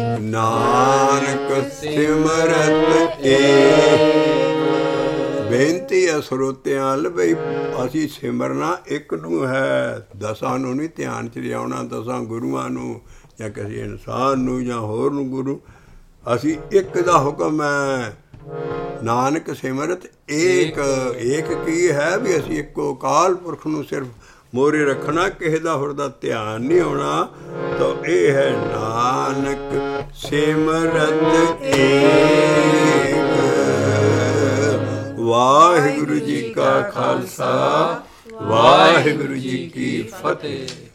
ਨਾਨਕ ਸਿਮਰਤ ਏਕ। ਬੇਨਤੀ ਹੈ ਸਰੋਤਿਆਂ ਵੱਲ ਬਈ ਅਸੀਂ ਸਿਮਰਨਾ ਇੱਕ ਨੂੰ ਹੈ, ਦਸਾਂ ਨੂੰ ਨਹੀਂ ਧਿਆਨ 'ਚ ਲਿਆਉਣਾ, ਦਸਾਂ ਗੁਰੂਆਂ ਨੂੰ ਜਾਂ ਕਿਸੇ ਇਨਸਾਨ ਨੂੰ ਜਾਂ ਹੋਰ ਨੂੰ ਗੁਰੂ। ਅਸੀਂ ਇੱਕ ਦਾ ਹੁਕਮ ਹੈ, ਨਾਨਕ ਸਿਮਰਤ ਏਕ। ਏਕ ਕੀ ਹੈ ਵੀ ਅਸੀਂ ਇੱਕੋ ਅਕਾਲ ਪੁਰਖ ਨੂੰ ਸਿਰਫ ਮੋਹਰੇ ਰੱਖਣਾ, ਕਿਸੇ ਦਾ ਹੋਰ ਦਾ ਧਿਆਨ ਨਹੀਂ ਆਉਣਾ। ਤਾਂ ਇਹ ਹੈ ਨਾਨਕ ਸਿਮਰਤ ਏਕ। ਵਾਹਿਗੁਰੂ ਜੀ ਕਾ ਖਾਲਸਾ, ਵਾਹਿਗੁਰੂ ਜੀ ਕੀ ਫਤਿਹ।